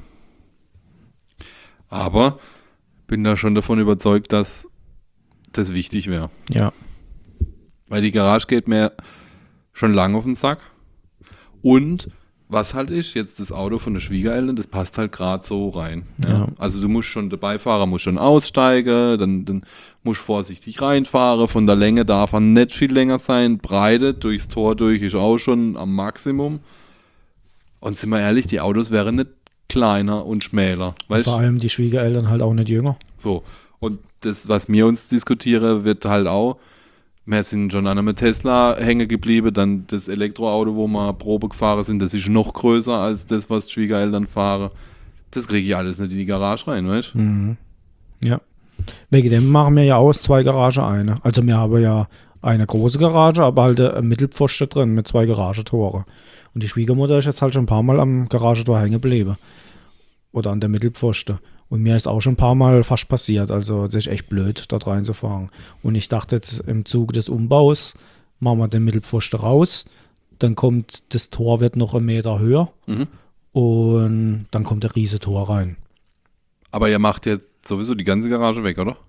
Aber bin da schon davon überzeugt, dass das wichtig wäre. Ja, Weil die Garage geht mir schon lange auf den Sack. Und was halt ist, jetzt das Auto von der Schwiegereltern, das passt halt gerade so rein. Ja. Ja. Also du musst schon, der Beifahrer muss schon aussteigen, dann, dann musst du vorsichtig reinfahren. Von der Länge darf er nicht viel länger sein. Breite durchs Tor durch ist auch schon am Maximum. Und sind wir ehrlich, die Autos wären nicht kleiner und schmäler. Weißt vor allem die Schwiegereltern halt auch nicht jünger. so. Und das, was wir uns diskutieren, wird halt auch, wir sind schon an einem Tesla hängen geblieben, dann das Elektroauto, wo wir Probe gefahren sind, das ist noch größer als das, was die Schwiegereltern fahren. Das kriege ich alles nicht in die Garage rein, weißt du? Mhm. Ja. Wegen dem machen wir ja aus zwei Garage eine. Also wir haben ja eine große Garage, aber halt ein Mittelpfosten drin mit zwei Garagetore. Und die Schwiegermutter ist jetzt halt schon ein paar Mal am Garagentor hängen geblieben. Oder an der Mittelpfosten. Und mir ist auch schon ein paar Mal fast passiert. Also das ist echt blöd, dort reinzufahren. Und ich dachte jetzt im Zuge des Umbaus machen wir den Mittelpfosten raus. Dann kommt das Tor wird noch einen Meter höher. Mhm. Und dann kommt der riese Tor rein. Aber ihr macht jetzt sowieso die ganze Garage weg, oder?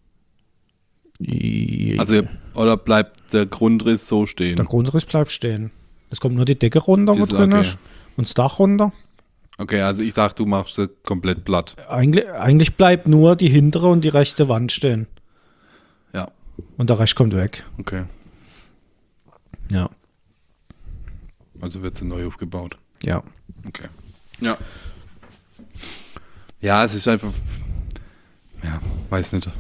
Also ihr, oder bleibt der Grundriss so stehen? Der Grundriss bleibt stehen. Es kommt nur die Decke runter, wo Das- drin okay. ist. Und das Dach runter. Okay, also ich dachte, du machst sie komplett platt. Eigentlich, eigentlich bleibt nur die hintere und die rechte Wand stehen. Ja, Und der Rest kommt weg. okay. Ja. Also wird sie neu aufgebaut. Ja. Okay. Ja. Ja, es ist einfach. Ja, weiß nicht.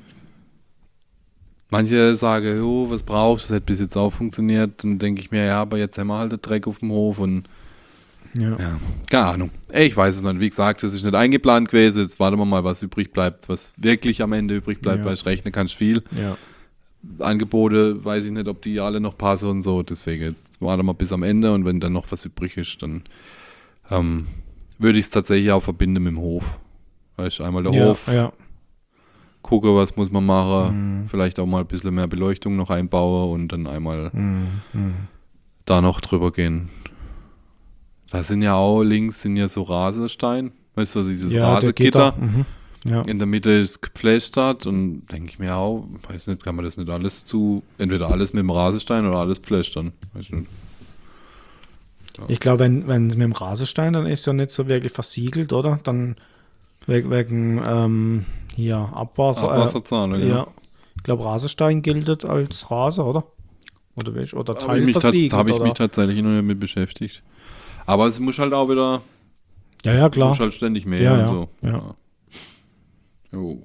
Manche sagen, jo, was brauchst du? Das hat bis jetzt auch funktioniert. Dann denke ich mir, ja, aber jetzt haben wir halt den Dreck auf dem Hof und Ja. ja, keine Ahnung. Ich weiß es nicht. Wie gesagt, es ist nicht eingeplant gewesen. Jetzt warten wir mal, was übrig bleibt, was wirklich am Ende übrig bleibt, Ja. weil ich rechnen kannst viel. Ja. Angebote, weiß ich nicht, ob die alle noch passen und so. Deswegen, jetzt warten wir bis am Ende und wenn dann noch was übrig ist, dann ähm, würde ich es tatsächlich auch verbinden mit dem Hof. Weißt du, einmal der Ja, Hof, ja. gucke, was muss man machen, vielleicht auch mal ein bisschen mehr Beleuchtung noch einbauen und dann einmal Mhm. Mhm. da noch drüber gehen. Da sind ja auch links sind ja so Rasenstein, weißt du, dieses Ja, der Rasengitter. Gitter. Mhm. Ja. In der Mitte ist gepflastert und denke ich mir auch, weiß nicht, kann man das nicht alles zu, entweder alles mit dem Rasenstein oder alles pflastern, weiß nicht. Ich glaube, wenn, wenn mit dem Rasenstein, dann ist ja nicht so wirklich versiegelt, oder? Dann we- wegen ähm, hier Abwasser. Abwasserzahler, äh, genau. ja. Ich glaube, Rasenstein gilt als Rasen, oder? Oder welch? Oder Habe ich, mich, tats- teilversiegelt, hab ich oder? mich tatsächlich noch nicht mit beschäftigt. Aber es muss halt auch wieder, Ja, ja, klar. muss halt ständig mehr Ja, und ja, so. ja. Jo.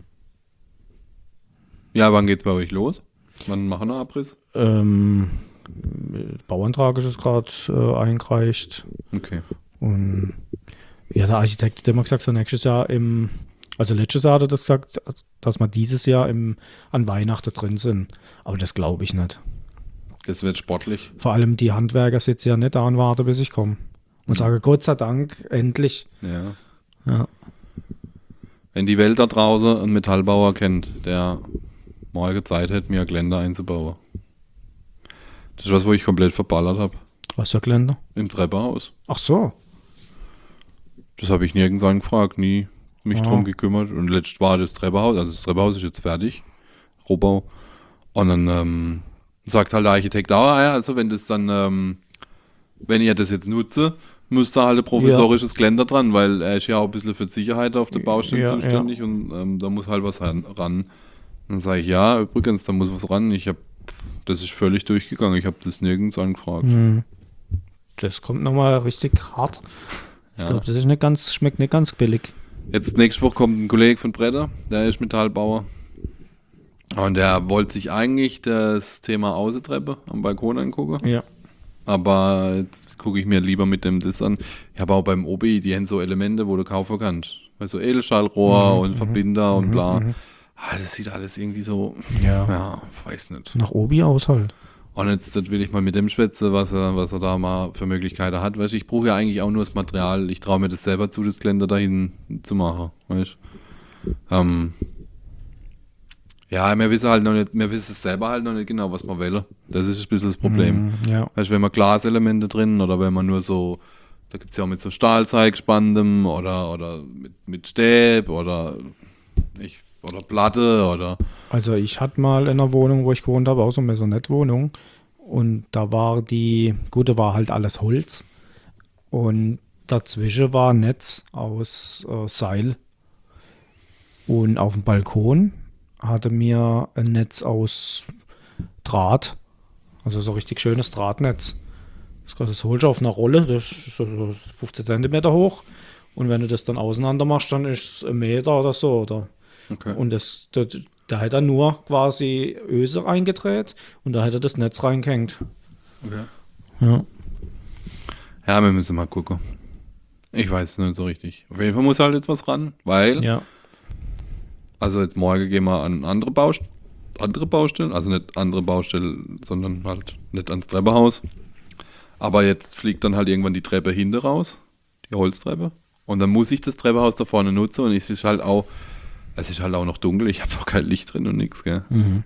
Ja, wann geht's bei euch los? Wann machen wir Abriss? Ähm, Bauantrag ist es gerade äh, eingereicht. Okay. Und ja, der Architekt hat immer gesagt, so nächstes Jahr im, also letztes Jahr hat er das gesagt, dass wir dieses Jahr im, an Weihnachten drin sind. Aber das glaube ich nicht. Das wird sportlich. Vor allem die Handwerker sitzen ja nicht da und warten, bis ich komme. Und sage, Gott sei Dank, endlich. Ja. Ja. Wenn die Welt da draußen einen Metallbauer kennt, der morgen Zeit hätte, mir ein Geländer einzubauen. Das ist was, wo ich komplett verballert habe. Was für Geländer? Im Treppenhaus. Ach so. Das habe ich nirgends angefragt, nie. mich Ah. drum gekümmert. Und letzt war das Treppenhaus, also das Treppenhaus ist jetzt fertig, Rohbau. Und dann ähm, sagt halt der Architekt auch, ah ja, also wenn das dann, ähm, wenn ihr das jetzt nutze, müsst ihr halt ein provisorisches Geländer dran, weil er ist ja auch ein bisschen für die Sicherheit auf der Baustelle Ja, zuständig und ähm, da muss halt was ran. ran. Dann sage ich, ja, übrigens, da muss was ran. Ich habe, das ist völlig durchgegangen. Ich habe das nirgends angefragt. Hm. Das kommt nochmal richtig hart. Ich Ja. glaube, das ist nicht ganz, schmeckt nicht ganz billig. Jetzt nächste Woche kommt ein Kollege von Bretter, der ist Metallbauer. Und der wollte sich eigentlich das Thema Außentreppe am Balkon angucken. Ja. Aber jetzt gucke ich mir lieber mit dem das an. Ich habe auch beim Obi, die haben so Elemente, wo du kaufen kannst. Also Edelstahlrohr Mhm, und mhm, Verbinder und mhm, bla. mhm. Ah, das sieht alles irgendwie so, Ja. ja, weiß nicht. Nach Obi aus halt. Und jetzt das will ich mal mit dem schwätzen, was er, was er da mal für Möglichkeiten hat. Weißt du, ich brauche ja eigentlich auch nur das Material. Ich traue mir das selber zu, das Geländer dahin zu machen. Weißt du? Ähm, ja, wir wissen halt noch nicht, wir wissen es selber halt noch nicht genau, was wir wollen. Das ist ein bisschen das Problem. Mhm, ja. Weißt du, wenn man Glaselemente drin oder wenn man nur so, da gibt es ja auch mit so Stahlzeigspandem oder, oder mit, mit Stäb oder, ich, oder Platte oder. Also ich hatte mal in einer Wohnung, wo ich gewohnt habe, auch so eine Maisonette-Wohnung. Und da war die, gut, da war halt alles Holz. Und dazwischen war ein Netz aus äh, Seil. Und auf dem Balkon hatte mir ein Netz aus Draht. Also so richtig schönes Drahtnetz. Das, das holst du auf einer Rolle, das ist so so fünfzehn Zentimeter hoch. Und wenn du das dann auseinander machst, dann ist es ein Meter oder so. Oder Okay. und das, das, da hat er nur quasi Öse reingedreht und da hat er das Netz reingehängt. Okay. Ja. Ja, wir müssen mal gucken. Ich weiß es nicht so richtig. Auf jeden Fall muss halt jetzt was ran, weil, Ja. also jetzt morgen gehen wir an andere, Baust andere Baustellen, also nicht andere Baustellen, sondern halt nicht ans Treppenhaus. Aber jetzt fliegt dann halt irgendwann die Treppe hinten raus, die Holztreppe. Und dann muss ich das Treppenhaus da vorne nutzen und es ist halt auch, es ist halt auch noch dunkel, ich habe doch kein Licht drin und nichts, gell. Mhm.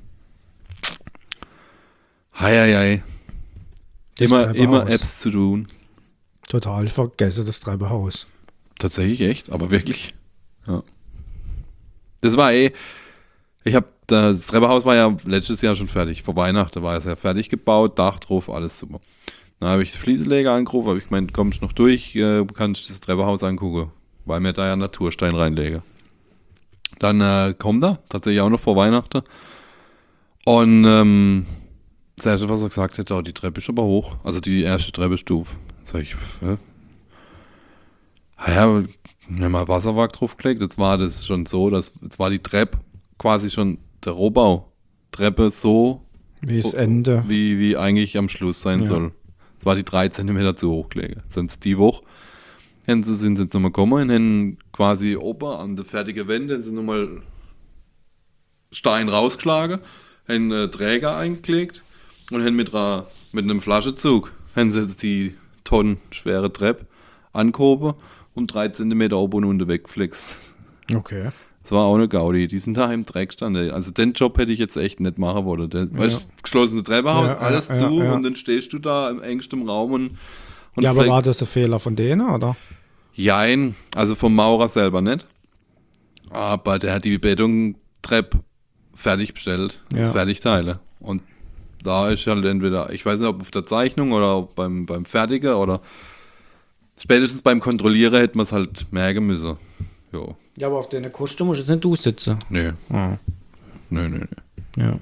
Heieiei. Das Immer, Treppenhaus. immer Apps zu tun. Total vergesse das Treppenhaus. Tatsächlich echt, aber wirklich. Ja. Das war eh, ich habe, das Treppenhaus war ja letztes Jahr schon fertig, vor Weihnachten war es ja fertig gebaut, Dach drauf, alles super. Dann habe ich den Fliesenleger angerufen, habe ich gemeint, kommst noch durch, äh, kannst das Treppenhaus angucken, weil mir da ja Naturstein reinlege. Dann äh, kommt er, tatsächlich auch noch vor Weihnachten. Und ähm, das erste, was er gesagt hat, oh, die Treppe ist aber hoch, also die erste Treppenstufe. Sag ich, hä? Ah ja, wir mal Wasserwerk draufgelegt. Jetzt war das schon so, dass jetzt war die Treppe quasi schon der Rohbau. Treppe so, Wie das Ende. wie, wie eigentlich am Schluss sein Ja. soll. Es war die drei Zentimeter zu hoch gelegen. Sind die Woche, haben sie, sind sie jetzt nochmal gekommen und haben quasi oben an der fertigen Wände haben sie nochmal Stein rausgeschlagen, haben einen Träger eingelegt und haben mit, einer, mit einem Flaschenzug haben sie jetzt die tonnenschwere Treppe angehoben und drei Zentimeter oben und unten weggeflext. Okay. Das war auch eine Gaudi. Die sind da im Dreck gestanden. Also den Job hätte ich jetzt echt nicht machen wollen. Der, Ja. weißt, das geschlossene Treppenhaus, Ja, alles ja, zu ja, ja. und dann stehst du da im engsten Raum und, und Ja, aber fleck- war das ein Fehler von denen, oder? Jein, also vom Maurer selber nicht. Aber der hat die Betongtreppe fertig bestellt, das Ja. Fertigteile. Und da ist halt entweder, ich weiß nicht, ob auf der Zeichnung oder ob beim, beim Fertiger oder spätestens beim Kontrollieren hätte man es halt merken müssen. Jo, Ja, aber auf den Kosten musst jetzt nicht du sitzen. nee, Ah. nee, nee, nee. Ja.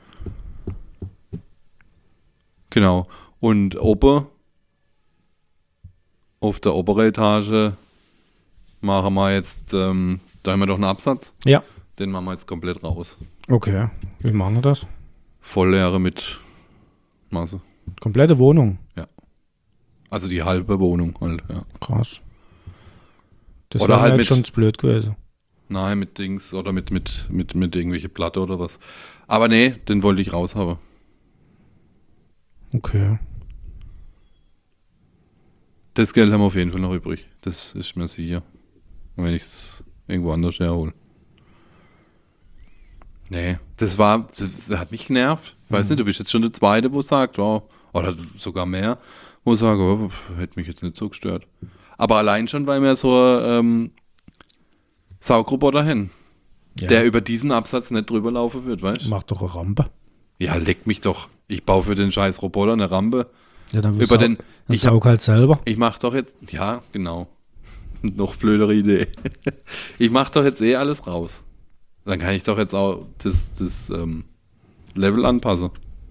Genau. Und oben, auf der oberen Etage, machen wir jetzt, ähm, da haben wir doch einen Absatz. Ja. Den machen wir jetzt komplett raus. Okay. Wie machen wir das? Vollleere mit Masse. Komplette Wohnung. Also die halbe Wohnung halt, ja. Krass. Das Oder wäre halt halt mit- schon zu blöd gewesen. Nein, mit Dings oder mit, mit, mit, mit irgendwelche Platte oder was. Aber nee, den wollte ich raushaben. Okay. Das Geld haben wir auf jeden Fall noch übrig. Das ist mir sicher. Wenn ich es irgendwo anders herhole. Nee, das war, das, das hat mich genervt. Ich weiß Mhm. nicht, du bist jetzt schon der Zweite, wo sagt, oh, oder sogar mehr, wo sagt, oh, hätte mich jetzt nicht so gestört. Aber allein schon, weil mir so, ähm, Saugroboter hin, Ja. der über diesen Absatz nicht drüber laufen wird, weißt du? Macht doch eine Rampe. Ja, leck mich doch. Ich baue für den scheiß Roboter eine Rampe. Ja, dann Über den- dann ich hab- saug halt selber. Ich mach doch jetzt, ja, genau. Noch blödere Idee. Ich mach doch jetzt eh alles raus. Dann kann ich doch jetzt auch das, das ähm, Level anpassen.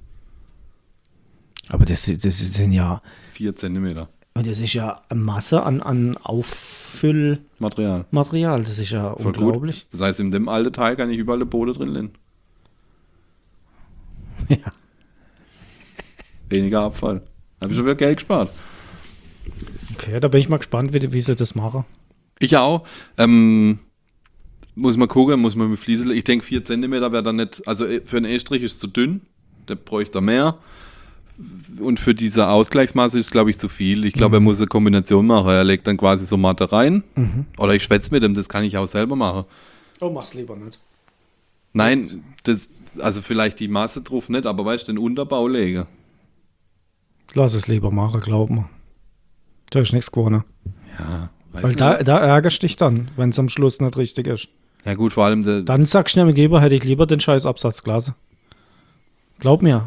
Aber das, das sind ja, Vier Zentimeter und das ist ja eine Masse an, an Auffüllmaterial. Material. Das ist ja Voll unglaublich. Gut. Das heißt, in dem alten Teil kann ich überall eine Boden drin lehnen. Ja. Weniger Abfall. Habe ich schon wieder Geld gespart. Okay, da bin ich mal gespannt, wie, wie sie das machen. Ich auch. Ähm, muss man gucken, muss man mit Fliese. Ich denke, vier Zentimeter wäre dann nicht. Also für einen E-Strich ist es zu dünn. Der bräuchte mehr. Und für diese Ausgleichsmaße ist es, glaube ich, zu viel. Ich glaube, Mhm. er muss eine Kombination machen. Er legt dann quasi so Matte rein. Mhm. Oder ich schwätze mit ihm, das kann ich auch selber machen. Oh, mach's lieber nicht. Nein, das, also vielleicht die Masse drauf nicht, aber weißt du, den Unterbau legen. Lass es lieber machen, glaub mir. Da ist nichts gewonnen. Ja, weiß Weil nicht. da, da ärgerst dich dann, wenn es am Schluss nicht richtig ist. Ja gut, vor allem der, Dann sagst du dem Geber, hätte ich lieber den scheiß Absatz gelassen. Glaub mir.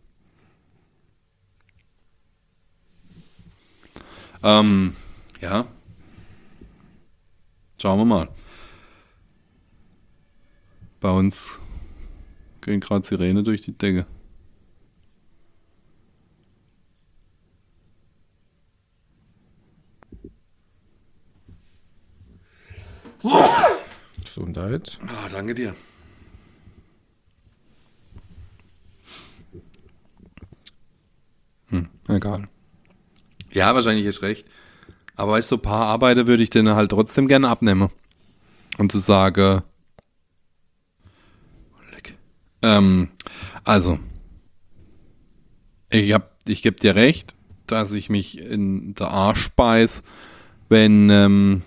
ähm, ja. Schauen wir mal. Bei uns gehen gerade Sirene durch die Decke. Gesundheit. Ah, danke dir. Hm, egal. Ja, wahrscheinlich ist recht. Aber weißt du, so ein paar Arbeiter würde ich denen halt trotzdem gerne abnehmen. Und zu sagen, leck. Ähm, also, ich hab, ich gebe dir recht, dass ich mich in der Arsch speis, wenn ähm,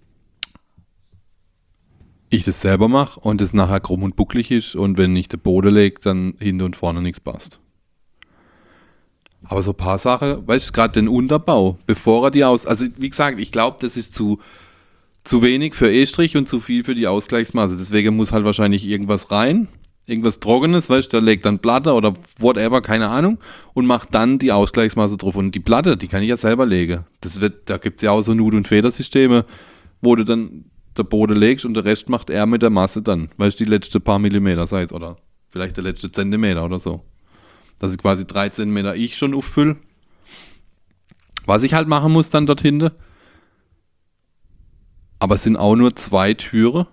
ich das selber mache und es nachher krumm und bucklig ist und wenn ich den Boden lege, dann hinten und vorne nichts passt. Aber so ein paar Sachen, weißt du, gerade den Unterbau, bevor er die aus... Also wie gesagt, ich glaube, das ist zu, zu wenig für E-Strich und zu viel für die Ausgleichsmaße. Deswegen muss halt wahrscheinlich irgendwas rein, irgendwas Trockenes, weißt du, der legt dann Platte oder whatever, keine Ahnung, und macht dann die Ausgleichsmaße drauf. Und die Platte, die kann ich ja selber legen. Das wird, da gibt es ja auch so Nut- und Federsysteme, wo du dann der Boden legst und der Rest macht er mit der Masse dann. Weißt du, die letzte paar Millimeter seid oder vielleicht der letzte Zentimeter oder so. Dass ich quasi drei Zentimeter ich schon auffülle. Was ich halt machen muss dann dort hinten. Aber es sind auch nur zwei Türen.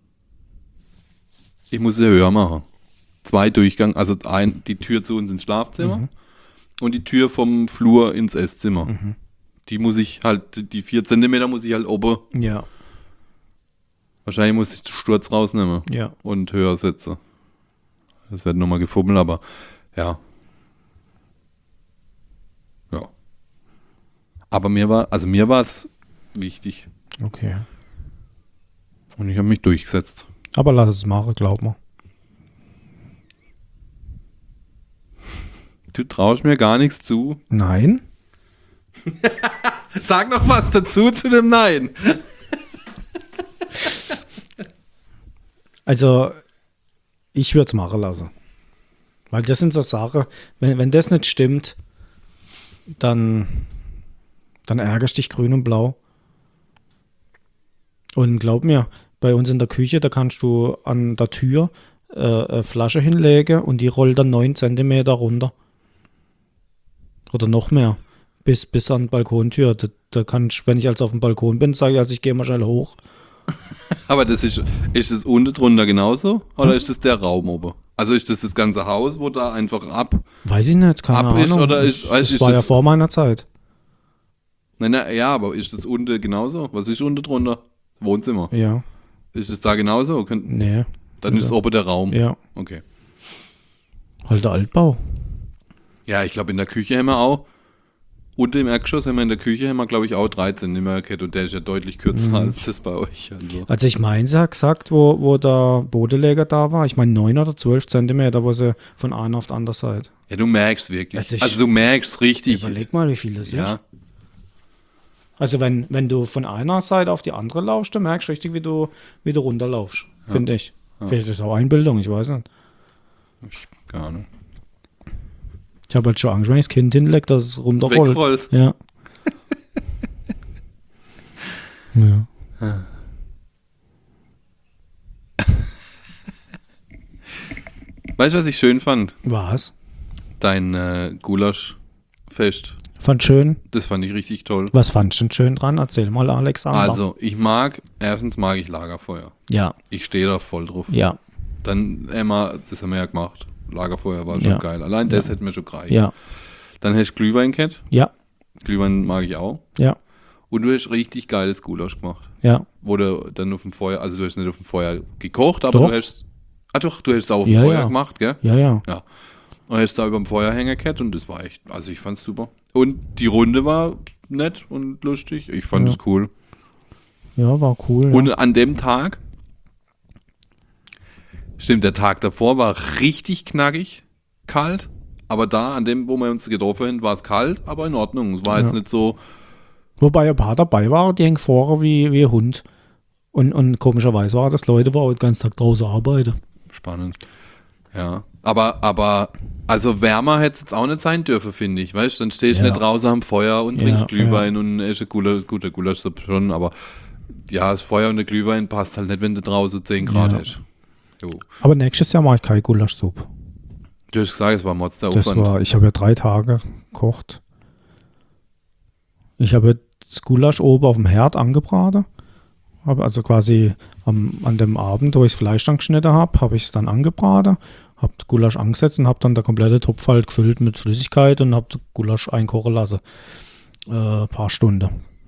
Ich muss sie höher machen. Zwei Durchgang, also ein, die Tür zu uns ins Schlafzimmer Mhm. und die Tür vom Flur ins Esszimmer. Mhm. Die muss ich halt, die vier Zentimeter muss ich halt oben. Ja, Wahrscheinlich muss ich den Sturz rausnehmen ja. und höher setzen. Das wird nochmal gefummelt, aber ja. Ja. Aber mir war, also mir war es wichtig. Okay. Und ich habe mich durchgesetzt. Aber lass es machen, glaub mir. Du traust mir gar nichts zu. Nein? Sag noch was dazu zu dem Nein. Also, ich würde es machen lassen. Weil das sind so Sachen, wenn, wenn das nicht stimmt, dann, dann ärgerst dich grün und blau. Und glaub mir, bei uns in der Küche, da kannst du an der Tür äh, eine Flasche hinlegen und die rollt dann neun Zentimeter runter. Oder noch mehr. Bis, bis an die Balkontür. Da, da kann ich, wenn ich also auf dem Balkon bin, sage ich, also ich gehe mal schnell hoch. Aber das ist, ist das unten drunter genauso? Oder ist das der Raum oben? Also ist das das ganze Haus, wo da einfach ab... Weiß ich nicht, keine Ab ist Ahnung. oder ist- das ist war ja das- vor meiner Zeit. Nein, nein, ja, aber ist das unten genauso? Was ist unten drunter? Wohnzimmer. Ja, Ist es da genauso? Könnt, nee. dann ist Also, oben der Raum. Ja, Okay. halt der Altbau. Ja, ich glaube in der Küche haben wir auch, unter im Erdgeschoss haben wir in der Küche, haben wir glaube ich auch drei Zentimeter Kette und der ist ja deutlich kürzer Mhm. als das bei euch. Also. Also ich meine, sie hat gesagt, wo, wo der Bodenleger da war, ich meine neun oder zwölf Zentimeter, wo sie von einer auf die andere Seite. Ja, du merkst wirklich. Also Also, ich- du merkst richtig. Überleg mal, wie viel das ist. Ja. Also wenn, wenn du von einer Seite auf die andere laufst, dann merkst du richtig, wie du, wie du runterlaufst, Ja. finde ich. Ja. Vielleicht ist das auch Einbildung, ich weiß nicht. Ich, keine Ahnung. Ich habe halt schon Angst, wenn ich das Kind hinlege, dass es runterrollt. Wegrollt. Ja. ja. Weißt du, was ich schön fand? Was? Dein äh, Gulaschfest. Fand schön. Das fand ich richtig toll. Was fandst du denn schön dran? Erzähl mal, Alexander. Also, ich mag, erstens mag ich Lagerfeuer. Ja, Ich stehe da voll drauf. ja, Dann, Emma, das haben wir ja gemacht. Lagerfeuer war schon Ja. geil. Allein das Ja. hätten wir schon gereicht. ja, Dann hast du Glühwein gehabt. ja, Glühwein mag ich auch. ja, Und du hast richtig geiles Gulasch gemacht. ja. Wo du dann auf dem Feuer, also du hast nicht auf dem Feuer gekocht, aber Doch. du hast, ah doch, du hast es auch auf dem Ja, Feuer ja. gemacht, gell? Ja, ja. Und hast da über dem Feuer hängen gehabt und das war echt, also ich fand's super. Und die Runde war nett und lustig. Ich fand Ja. es cool. Ja, war cool. Ja. Und an dem Tag, stimmt, der Tag davor war richtig knackig, kalt. Aber da, an dem, wo wir uns getroffen haben, war es kalt, aber in Ordnung. Es war jetzt Ja. nicht so, Wobei ein paar dabei waren, die hängen vorher wie, wie ein Hund. Und, und komischerweise war das Leute, die auch den ganzen Tag draußen arbeiten. spannend. Ja. Aber, aber, also wärmer hätte es jetzt auch nicht sein dürfen, finde ich. Weißt du, dann stehst du Ja. nicht draußen am Feuer und Ja, trinkst Glühwein und isst ein guter, guter Gulaschsuppe schon. Aber ja, das Feuer und der Glühwein passt halt nicht, wenn du draußen zehn Grad Ja. hast. Jo. Aber nächstes Jahr mache ich keine Gulaschsuppe. Du hast gesagt, es war Mods der Das Aufwand. war, ich habe ja drei Tage gekocht. Ich habe das Gulasch oben auf dem Herd angebraten. Habe also quasi am, an dem Abend, wo ich das Fleisch dann geschnitten habe, habe ich es dann angebraten, habe das Gulasch angesetzt und habe dann der komplette Topf halt gefüllt mit Flüssigkeit und habe das Gulasch einkochen lassen. Äh, paar Stunden.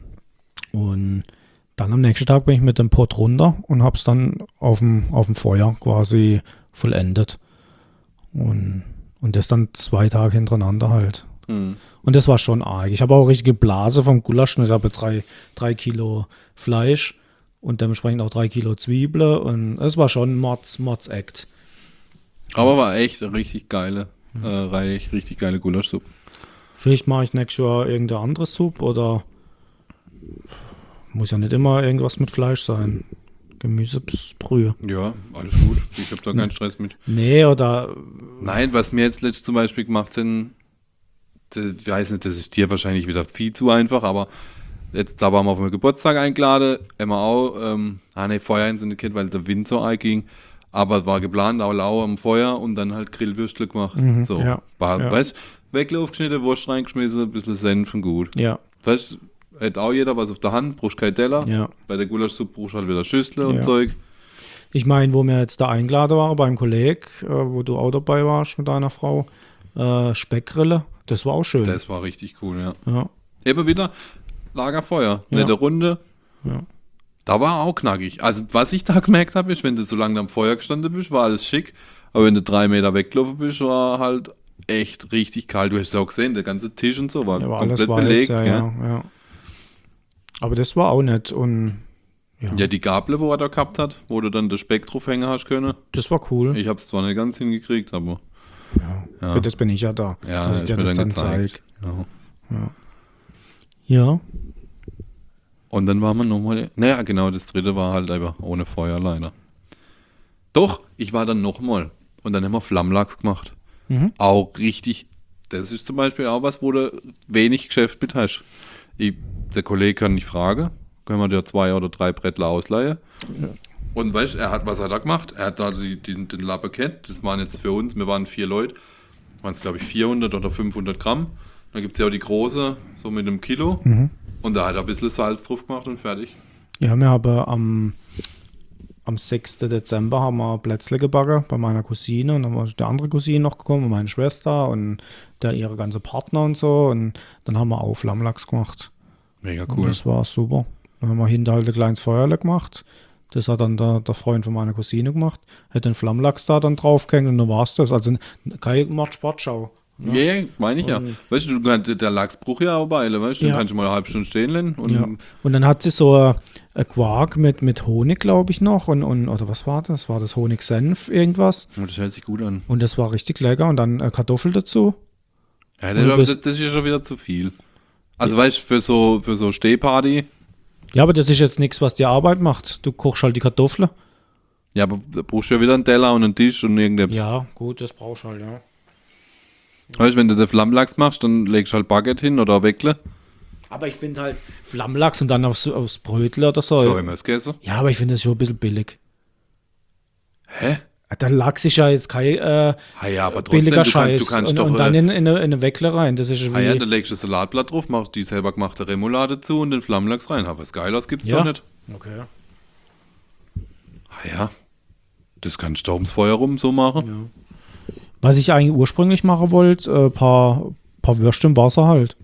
Und dann am nächsten Tag bin ich mit dem Pot runter und habe es dann auf dem, auf dem Feuer quasi vollendet. Und, und das dann zwei Tage hintereinander halt. Hm. Und das war schon arg. Ich habe auch richtige Blase vom Gulasch. Ich habe drei, drei Kilo Fleisch und dementsprechend auch drei Kilo Zwiebeln. Und es war schon Mords, Mords Act. Aber war echt eine richtig geile, äh, reich, richtig geile Gulaschsuppe. Vielleicht mache ich nächstes Jahr irgendeine andere Suppe oder muss ja nicht immer irgendwas mit Fleisch sein. Gemüsebrühe. Ja, alles gut. Ich habe da keinen Stress mit. Nee, oder Nein, was mir jetzt letztens zum Beispiel gemacht haben, das, ich weiß nicht, das ist dir wahrscheinlich wieder viel zu einfach, aber jetzt, da waren wir auf meinen Geburtstag eingeladen, immer auch, ähm, ah ne, Feuer in seine Kind, weil der Wind so einging, aber es war geplant, auch lau am Feuer und dann halt Grillwürstel gemacht. Mhm, so, ja, war, ja. weißt, Weckle aufgeschnitten, Wurst reingeschmissen, ein bisschen Senf und gut. ja, Weißt, hätte auch jeder was auf der Hand, brauchst kein Teller, ja. bei der Gulaschsuppe brauchst du halt wieder Schüssel und Ja. Zeug. Ich meine, wo wir jetzt da eingeladen waren beim Kollegen, äh, wo du auch dabei warst mit deiner Frau, äh, Speckgrille, das war auch schön. Das war richtig cool, ja. ja, Eben wieder Lagerfeuer, Ja. nette Runde. ja. Da war auch knackig. Also, was ich da gemerkt habe, ist, wenn du so lange am Feuer gestanden bist, war alles schick. Aber wenn du drei Meter weggelaufen bist, war halt echt richtig kalt. Du hast es auch gesehen, der ganze Tisch und so war Ja, war alles komplett weiß, belegt. ja, gell? ja, ja. Aber das war auch nett und ja, Ja, die Gabel, wo er da gehabt hat, wo du dann den Speck drauf hängen hast können. das war cool. Ich habe es zwar nicht ganz hingekriegt, aber Ja, ja. für das bin ich ja da, ja, dass ich ist dir mir das dann dann gezeigt. zeige. Ja. Ja, Und dann waren wir nochmal, naja, genau, das dritte war halt einfach ohne Feuer leider. Doch, ich war dann nochmal und dann haben wir Flammlachs gemacht. mhm. Auch richtig, das ist zum Beispiel auch was, wo du wenig Geschäft mit hast. Ich, der Kollege kann nicht fragen, können wir dir zwei oder drei Brettler ausleihen. Ja. Und weißt du, er hat, was hat er gemacht? Er hat da die, die, den Lappe kennt, das waren jetzt für uns, wir waren vier Leute, waren es glaube ich vierhundert oder fünfhundert Gramm. Dann gibt es ja auch die große, so mit einem Kilo. Mhm. Und da hat er ein bisschen Salz drauf gemacht und fertig. Ja, wir haben am, am sechsten Dezember haben wir Plätzle gebacken bei meiner Cousine und dann war die andere Cousine noch gekommen und meine Schwester und der ihre ganze Partner und so und dann haben wir auch Flammlachs gemacht. Mega Und cool. das war super. Dann haben wir hinter halt ein kleines Feuerle gemacht. Das hat dann der, der Freund von meiner Cousine gemacht. Hat den Flammlachs da dann draufgehängt und dann war es das. Also keine Mordsportschau. Ja, yeah, meine ich ja. Und- Weißt du, du kannst- der Lachs braucht ja auch Weile, weißt du, Ja. den kannst du mal eine halbe Stunde stehen lassen. Und Ja. Und dann hat sie so ein, ein Quark mit, mit Honig, glaube ich, noch. Und, und, oder was war das? War das Honig-Senf, irgendwas? Oh, das hört sich gut an. Und das war richtig lecker. Und dann äh, Kartoffel dazu. Ja, Und du das, bist- das, das ist ja schon wieder zu viel. Also weißt du, für so, für so Stehparty, Ja, aber das ist jetzt nichts, was dir Arbeit macht. Du kochst halt die Kartoffeln. ja, aber da brauchst du ja wieder einen Teller und einen Tisch und irgendetwas. Ja, gut, das brauchst du halt, ja. Weißt du, wenn du den Flammlachs machst, dann legst du halt Baguette hin oder Weckle. Aber ich finde halt Flammlachs und dann aufs, aufs Brötel oder so. So immer das gegessen. Ja, aber ich finde das schon ein bisschen billig. Hä? Der Lachs ist ja jetzt kein äh, Ah ja, aber trotzdem, billiger du kannst, Scheiß. du kannst und, doch... und dann äh, in, in, eine, in eine Weckle rein. Das ist wie, ah ja, dann legst du das Salatblatt drauf, machst die selber gemachte Remoulade zu und den Flammlachs rein. Aber was Geiles gibt's Ja. doch nicht. Okay. Ah ja, das kannst du doch ums Feuer rum so machen. Was ich eigentlich ursprünglich machen wollte, ein äh, paar, paar Würste im Wasser halt.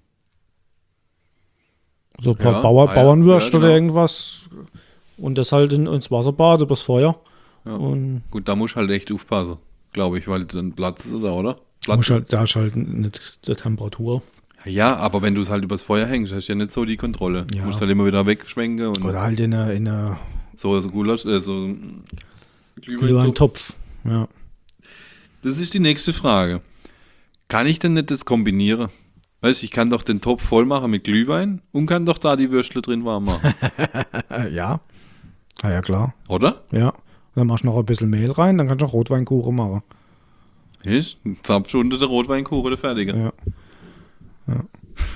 So ein paar Ja, Bauer, ah ja, Bauernwürste ja, genau. oder irgendwas. Und das halt in, ins Wasser baden, übers Feuer. Ja. Und Gut, da musst du halt echt aufpassen, glaube ich, weil dann Platz ist da, oder? Platz. musst halt, da ist halt nicht die Temperatur. Ja, aber wenn du es halt übers Feuer hängst, hast du ja nicht so die Kontrolle. Ja. Du musst halt immer wieder wegschwenken und Oder halt in eine, in eine so, so Gulasch, äh, so Glühwein. Glühweintopf. Ja. Das ist die nächste Frage. Kann ich denn nicht das kombinieren? Weißt du, ich kann doch den Topf voll machen mit Glühwein und kann doch da die Würstle drin warm machen, Äh, ja. Ah, ja, klar. oder? Ja. Und dann machst du noch ein bisschen Mehl rein, dann kannst du auch Rotweinkuchen machen. Ist? Zapfst du unter der Rotweinkuchen der Fertige. Ja. ja.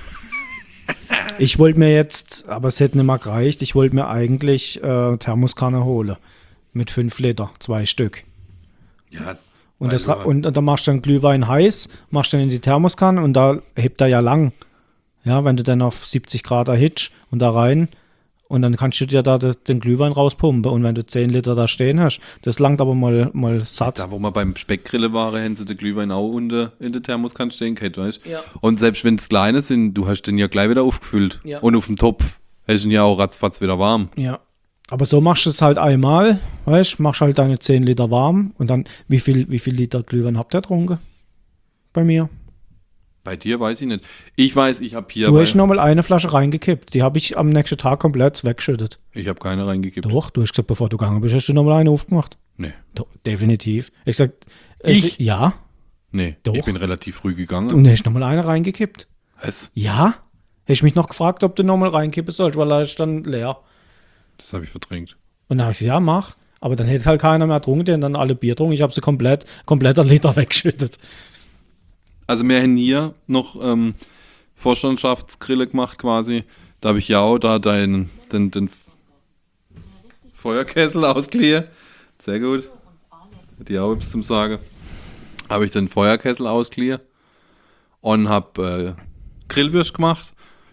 Ich wollte mir jetzt, aber es hätte nicht mal gereicht, ich wollte mir eigentlich äh, Thermoskanne holen. Mit fünf Liter, zwei Stück. Ja. Und, das, also, ra- und, und dann machst du dann Glühwein heiß, machst dann in die Thermoskanne und da hebt er ja lang. Ja, wenn du dann auf siebzig Grad erhitzt und da rein und dann kannst du dir da das, den Glühwein rauspumpen. Und wenn du zehn Liter da stehen hast, das langt aber mal, mal satt. Da, wo man beim Speckgrillen waren, haben sie den Glühwein auch unter in der Thermoskanne stehen gehabt, weißt du? Ja. Und selbst wenn es kleine sind, du hast den ja gleich wieder aufgefüllt. Ja. Und auf dem Topf hast du ihn ja auch ratzfatz wieder warm. Ja. Aber so machst du es halt einmal, weißt du, machst halt deine zehn Liter warm und dann, wie viel, wie viel Liter Glühwein habt ihr getrunken? Bei mir. Bei dir weiß ich nicht. Ich weiß, ich habe hier. Du bei- hast nochmal eine Flasche reingekippt. Die habe ich am nächsten Tag komplett weggeschüttet. Ich habe keine reingekippt. Doch, du hast gesagt, bevor du gegangen bist, hast du nochmal eine aufgemacht. Nee. Doch, definitiv. Ich gesagt, äh, Ich? ja. Nee. Doch. Ich bin relativ früh gegangen. Und du hast nochmal eine reingekippt. Was? Ja. Hast mich noch gefragt, ob du nochmal reinkippen sollst, weil er ist dann leer. Das habe ich verdrängt. Und dann habe ich gesagt, ja, mach. Aber dann hätte halt keiner mehr getrunken, die haben dann alle Bier getrunken. Ich habe sie komplett, kompletter Liter weggeschüttet. Also wir haben hier noch ähm, Vorstandschaftsgrille gemacht quasi. Da habe ich ja auch da den, den, den Feuerkessel ausgeliehen. Sehr gut. Hat die auch etwas zum Sagen. Habe ich den Feuerkessel ausgeliehen und habe äh, Grillwürst gemacht.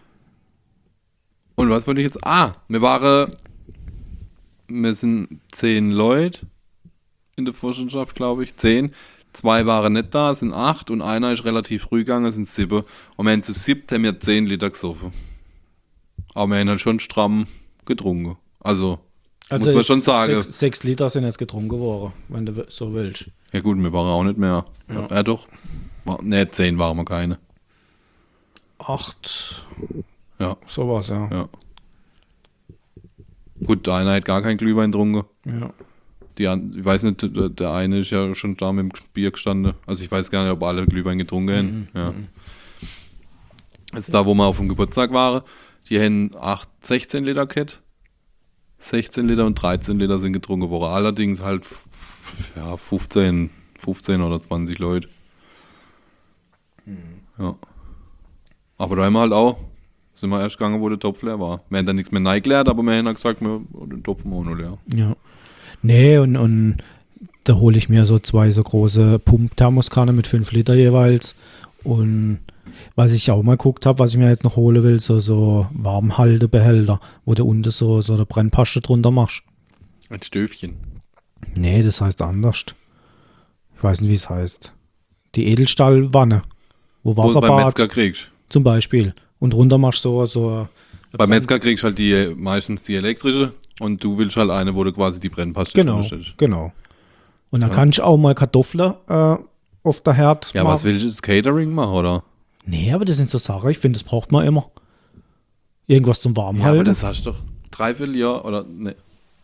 Und was wollte ich jetzt? Ah, wir waren, wir sind zehn Leute in der Vorstandschaft, glaube ich. Zehn. Zwei waren nicht da, sind acht und einer ist relativ früh gegangen, sind sieben. Und wir haben zu siebt haben wir zehn Liter gesoffen. Aber wir haben halt schon stramm getrunken. Also, muss man jetzt schon sagen. Sechs, sechs Liter sind jetzt getrunken worden, wenn du so willst. Ja gut, wir waren auch nicht mehr. Ja, ja doch. Ne, zehn waren wir keine. Acht, Ja, sowas, ja. ja. Gut, der eine hat gar keinen Glühwein getrunken. ja. Die, an- ich weiß nicht, der, der eine ist ja schon da mit dem Bier gestanden. Also ich weiß gar nicht, ob alle Glühwein getrunken haben. Ja. Jetzt da, wo wir auf dem Geburtstag waren, die haben acht, sechzehn Liter gehabt. sechzehn Liter und dreizehn Liter sind getrunken worden. Allerdings halt ja, fünfzehn, fünfzehn oder zwanzig Leute. Ja. Aber da haben wir halt auch, sind wir erst gegangen, wo der Topf leer war. Wir haben dann nichts mehr reingeleert, aber wir haben dann gesagt, wir, den Topf haben wir auch noch leer. Ja. Nee, und, und da hole ich mir so zwei so große Pump-Thermoskanne mit fünf Liter jeweils. Und was ich auch mal geguckt habe, was ich mir jetzt noch holen will, so, so Warmhaltebehälter, wo du unten so, so eine Brennpaste drunter machst. Ein Stöfchen. Nee, das heißt anders. Ich weiß nicht, wie es heißt. Die Edelstahlwanne, wo Wo du beim Metzger Wasserbad kriegst. zum Beispiel. Und drunter machst du so, so Beim Metzger kriegst du halt die meistens die elektrische und du willst halt eine, wo du quasi die Brennpaste Genau, drunter stellst. genau. Und dann Ja. kannst du auch mal Kartoffeln äh, auf der Herd Ja, machen. was willst du? Das Catering machen, oder? Nee, aber das sind so Sachen, ich finde, das braucht man immer. Irgendwas zum Ja, aber Warmhalten. das hast du doch dreiviertel Jahr oder ne.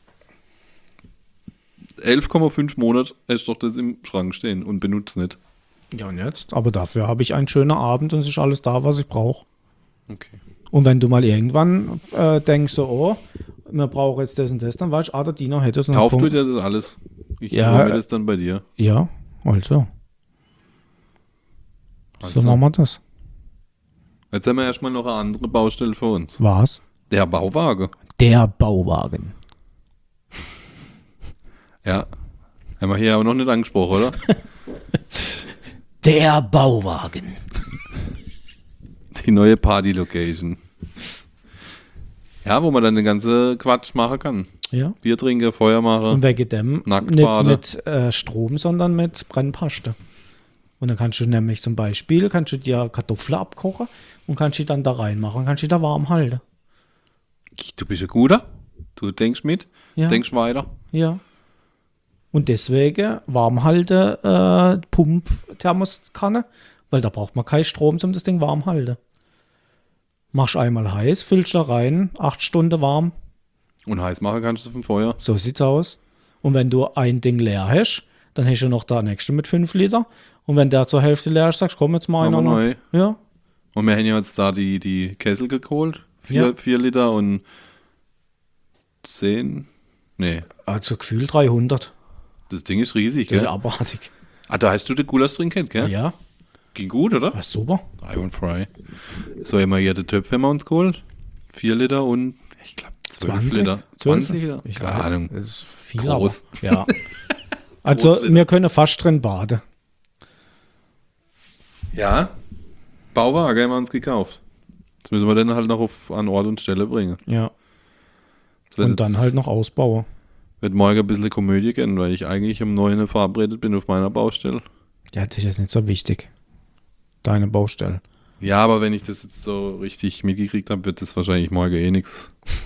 elf Komma fünf Monate hast du doch das im Schrank stehen und benutzt nicht. Ja, und jetzt? Aber dafür habe ich einen schönen Abend und es ist alles da, was ich brauche. Okay. Und wenn du mal irgendwann äh, denkst, so, oh, wir brauchen jetzt das und das, dann weißt du, ah, der Diener hätte es. und dann Kauf du Punkt. dir das alles? Ich Ja. hole mir das dann bei dir. Ja, also. Also. So machen wir das. Jetzt haben wir erstmal noch eine andere Baustelle für uns. Was? Der Bauwagen. Der Bauwagen. Ja. Haben wir hier aber noch nicht angesprochen, oder? Der Bauwagen. Die neue Party-Location. Ja, wo man dann den ganzen Quatsch machen kann. Ja. Bier trinken, Feuer machen. Und wegen dem Nackt nicht baden. mit äh, Strom, sondern mit Brennpaste. Und dann kannst du nämlich zum Beispiel, kannst du dir Kartoffeln abkochen und kannst die dann da reinmachen und kannst die da warm halten. Du bist ein Guter. Du denkst mit, Ja. denkst weiter. Ja. Und deswegen warm halten äh, Pump-Thermoskanne, weil da braucht man keinen Strom, um das Ding warm halten. Machst einmal heiß, füllst da rein, acht Stunden warm, Und heiß machen kannst du vom Feuer. so sieht's aus. Und wenn du ein Ding leer hast, dann hast du noch der nächste mit fünf Liter. Und wenn der zur Hälfte leer ist, sagst du, komm jetzt mal einer Machen wir noch. neu. Ja, Und wir haben ja jetzt da die, die Kessel geholt. Vier, Ja. vier Liter und zehn. Nee, also gefühlt dreihundert. das Ding ist riesig, Ja, gell? abartig. Ah, da hast du den Gulasch drin kennt, gell? Ja, Ging gut, oder? was super. Iron Fry. So haben wir hier die Töpfe haben wir uns geholt. Vier Liter und ich glaube zwölf Liter. zwanzig Liter? Ich Keine weiß, Ahnung. Das ist viel, Groß. aber. Ja. Also, Groß, wir können fast drin baden. Ja, Bauwagen haben wir uns gekauft. Jetzt müssen wir den halt noch auf, an Ort und Stelle bringen. Ja. Das wird Und dann jetzt- halt noch ausbauen. Wird morgen ein bisschen Komödie gehen, weil ich eigentlich um neun verabredet bin auf meiner Baustelle. Ja, das ist jetzt nicht so wichtig. Deine Baustelle. Ja, aber wenn ich das jetzt so richtig mitgekriegt habe, wird das wahrscheinlich morgen eh nix.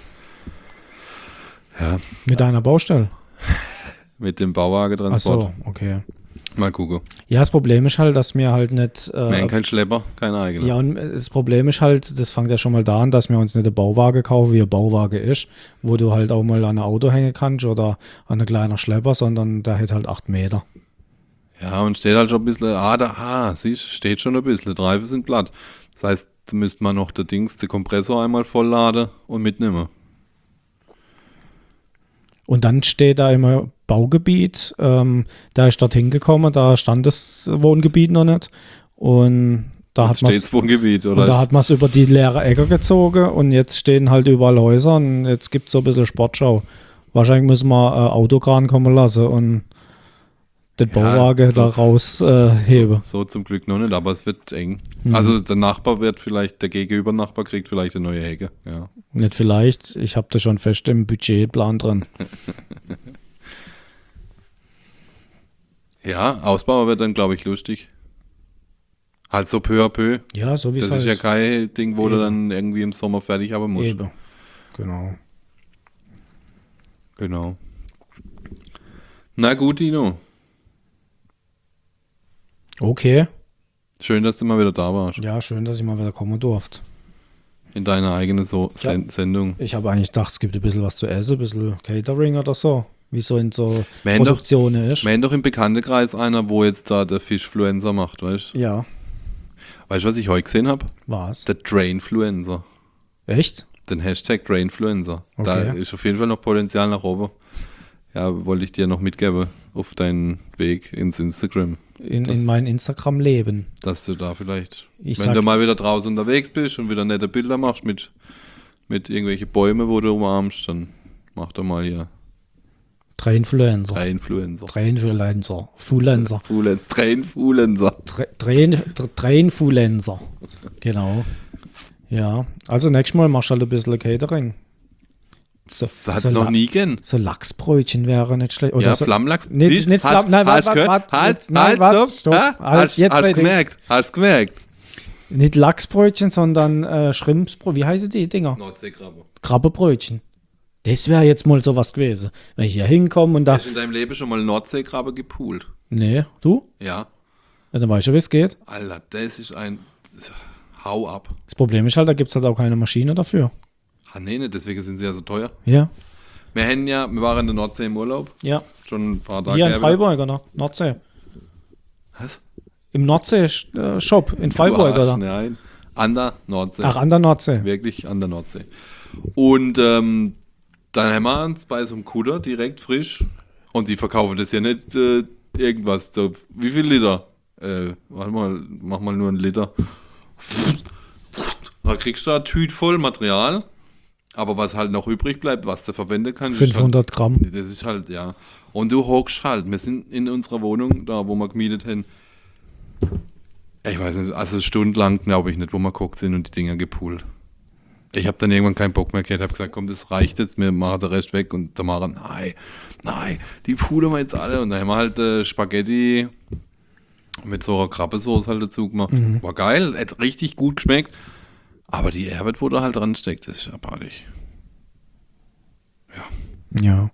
Ja, Mit deiner Baustelle? mit dem Ach Bauwagentransport. so, okay. Mal gucken. Ja, das Problem ist halt, dass wir halt nicht. Wir haben Äh, keinen Schlepper, kein eigener. ja, und das Problem ist halt, das fängt ja schon mal da an, dass wir uns nicht einen Bauwagen kaufen, wie ein Bauwagen ist, wo du halt auch mal an ein Auto hängen kannst oder an einen kleinen Schlepper, sondern der hat halt acht Meter. Ja, und steht halt schon ein bisschen, ah, da, ah, siehst, steht schon ein bisschen, die Reifen sind platt. Das heißt, da müsste man noch der Dings, den Kompressor einmal vollladen und mitnehmen. Und dann steht da immer Baugebiet. Ähm, da ist dort hingekommen, da stand das Wohngebiet noch nicht. Und da hat man Steht's Wohngebiet, und oder? da hat man es über die leere Ecke gezogen und jetzt stehen halt überall Häuser und jetzt gibt es so ein bisschen Sportschau. Wahrscheinlich müssen wir äh, Autokran kommen lassen und den Ja, Bauwagen so- da raus äh, heben. So zum Glück noch nicht, aber es wird eng. Mhm. Also der Nachbar wird vielleicht, der Gegenüber-Nachbar kriegt vielleicht eine neue Hecke. Ja. Nicht vielleicht, ich habe das schon fest im Budgetplan drin. Ja, Ausbau wird dann, glaube ich, lustig. Halt so peu à peu. Ja, so wie es Das ist ja halt kein Ding, wo du Eben. dann irgendwie im Sommer fertig haben musst. eben. Genau. Genau. Na gut, Dino. Okay. Schön, dass du mal wieder da warst. Ja, schön, dass ich mal wieder kommen durfte. In deiner eigenen so Ja. Sen Sendung. Ich habe eigentlich gedacht, es gibt ein bisschen was zu essen, ein bisschen Catering oder so. Wie so in so Wir haben doch- Produktionen ist. Wir haben doch im Bekanntenkreis einer, wo jetzt da der Fischfluencer macht, weißt du? Ja. Weißt du, was ich heute gesehen habe? Was? Der Drainfluencer. Echt? Den Hashtag Drainfluencer. Da Okay. ist auf jeden Fall noch Potenzial nach oben. Ja, wollte ich dir noch mitgeben auf deinen Weg ins Instagram. In, Das- in mein Instagram-Leben. Dass du da vielleicht, Ich wenn sag- du mal wieder draußen unterwegs bist und wieder nette Bilder machst mit, mit irgendwelchen Bäumen, wo du umarmst, dann mach doch mal hier Drei Influencer. drei Influencer. Drei Influencer. Fulencer. Fulen, drei Influencer. Drei drei Influencer. Genau. Ja. Also nächstes Mal machst du halt ein bisschen Catering. So, Das hat es so noch La- nie gegeben. So Lachsbrötchen wäre nicht schlecht. Oder Ja, so, Flammlachs. Nicht- Siehst, nicht hast- Flamm- nein, hast warte, gehört? warte, Halt, jetzt- nein, halt, warte, stopp. stopp. Ha? Halt, Hast, jetzt hast weiß ich. gemerkt, hast gemerkt. nicht Lachsbrötchen, sondern äh, Schrimpsbrötchen. Wie heißen die Dinger? Nordseekrabbe. Krabbebrötchen. Das wäre jetzt mal sowas gewesen. Wenn ich hier hinkomme und da. Hast du in deinem Leben schon mal Nordseekrabbe gepoolt? Nee, du? Ja. Ja, dann weißt du, wie es geht. Alter, das ist ein... Hau ab. Das Problem ist halt, da gibt es halt auch keine Maschine dafür. Ah, nee, nicht, deswegen sind sie ja so teuer. Ja. Wir haben ja, wir waren in der Nordsee im Urlaub. Ja. Schon ein paar Tage Hier in her. Freiburg, oder? Nordsee. Was? Im Nordsee-Shop in Freiburg, Du Arsch, oder? Nein. An der Nordsee. Ach, an der Nordsee. Wirklich an der Nordsee. Und ähm, dann haben wir uns bei so einem Kutter direkt frisch. Und die verkaufen das ja nicht äh, irgendwas. So, wie viel Liter? Äh, warte mal, mach mal nur einen Liter. Da kriegst du eine Tüte voll Material. Aber was halt noch übrig bleibt, was du verwenden kannst. fünfhundert Gramm. Das ist halt, ja. Und du hockst halt. Wir sind in unserer Wohnung, da wo wir gemietet haben. Ich weiß nicht, also stundenlang glaube ich nicht, wo wir geguckt sind und die Dinger gepoolt. Ich habe dann irgendwann keinen Bock mehr gehabt, habe gesagt, komm, das reicht jetzt, wir machen den Rest weg. Und dann machen nein, nein, die poolen wir jetzt alle. Und dann haben wir halt äh, Spaghetti mit so einer Krabbesoße halt dazu gemacht. Mhm. War geil, hat richtig gut geschmeckt. Aber die Arbeit, wo da halt dran steckt, das ist abartig. Ja. Ja.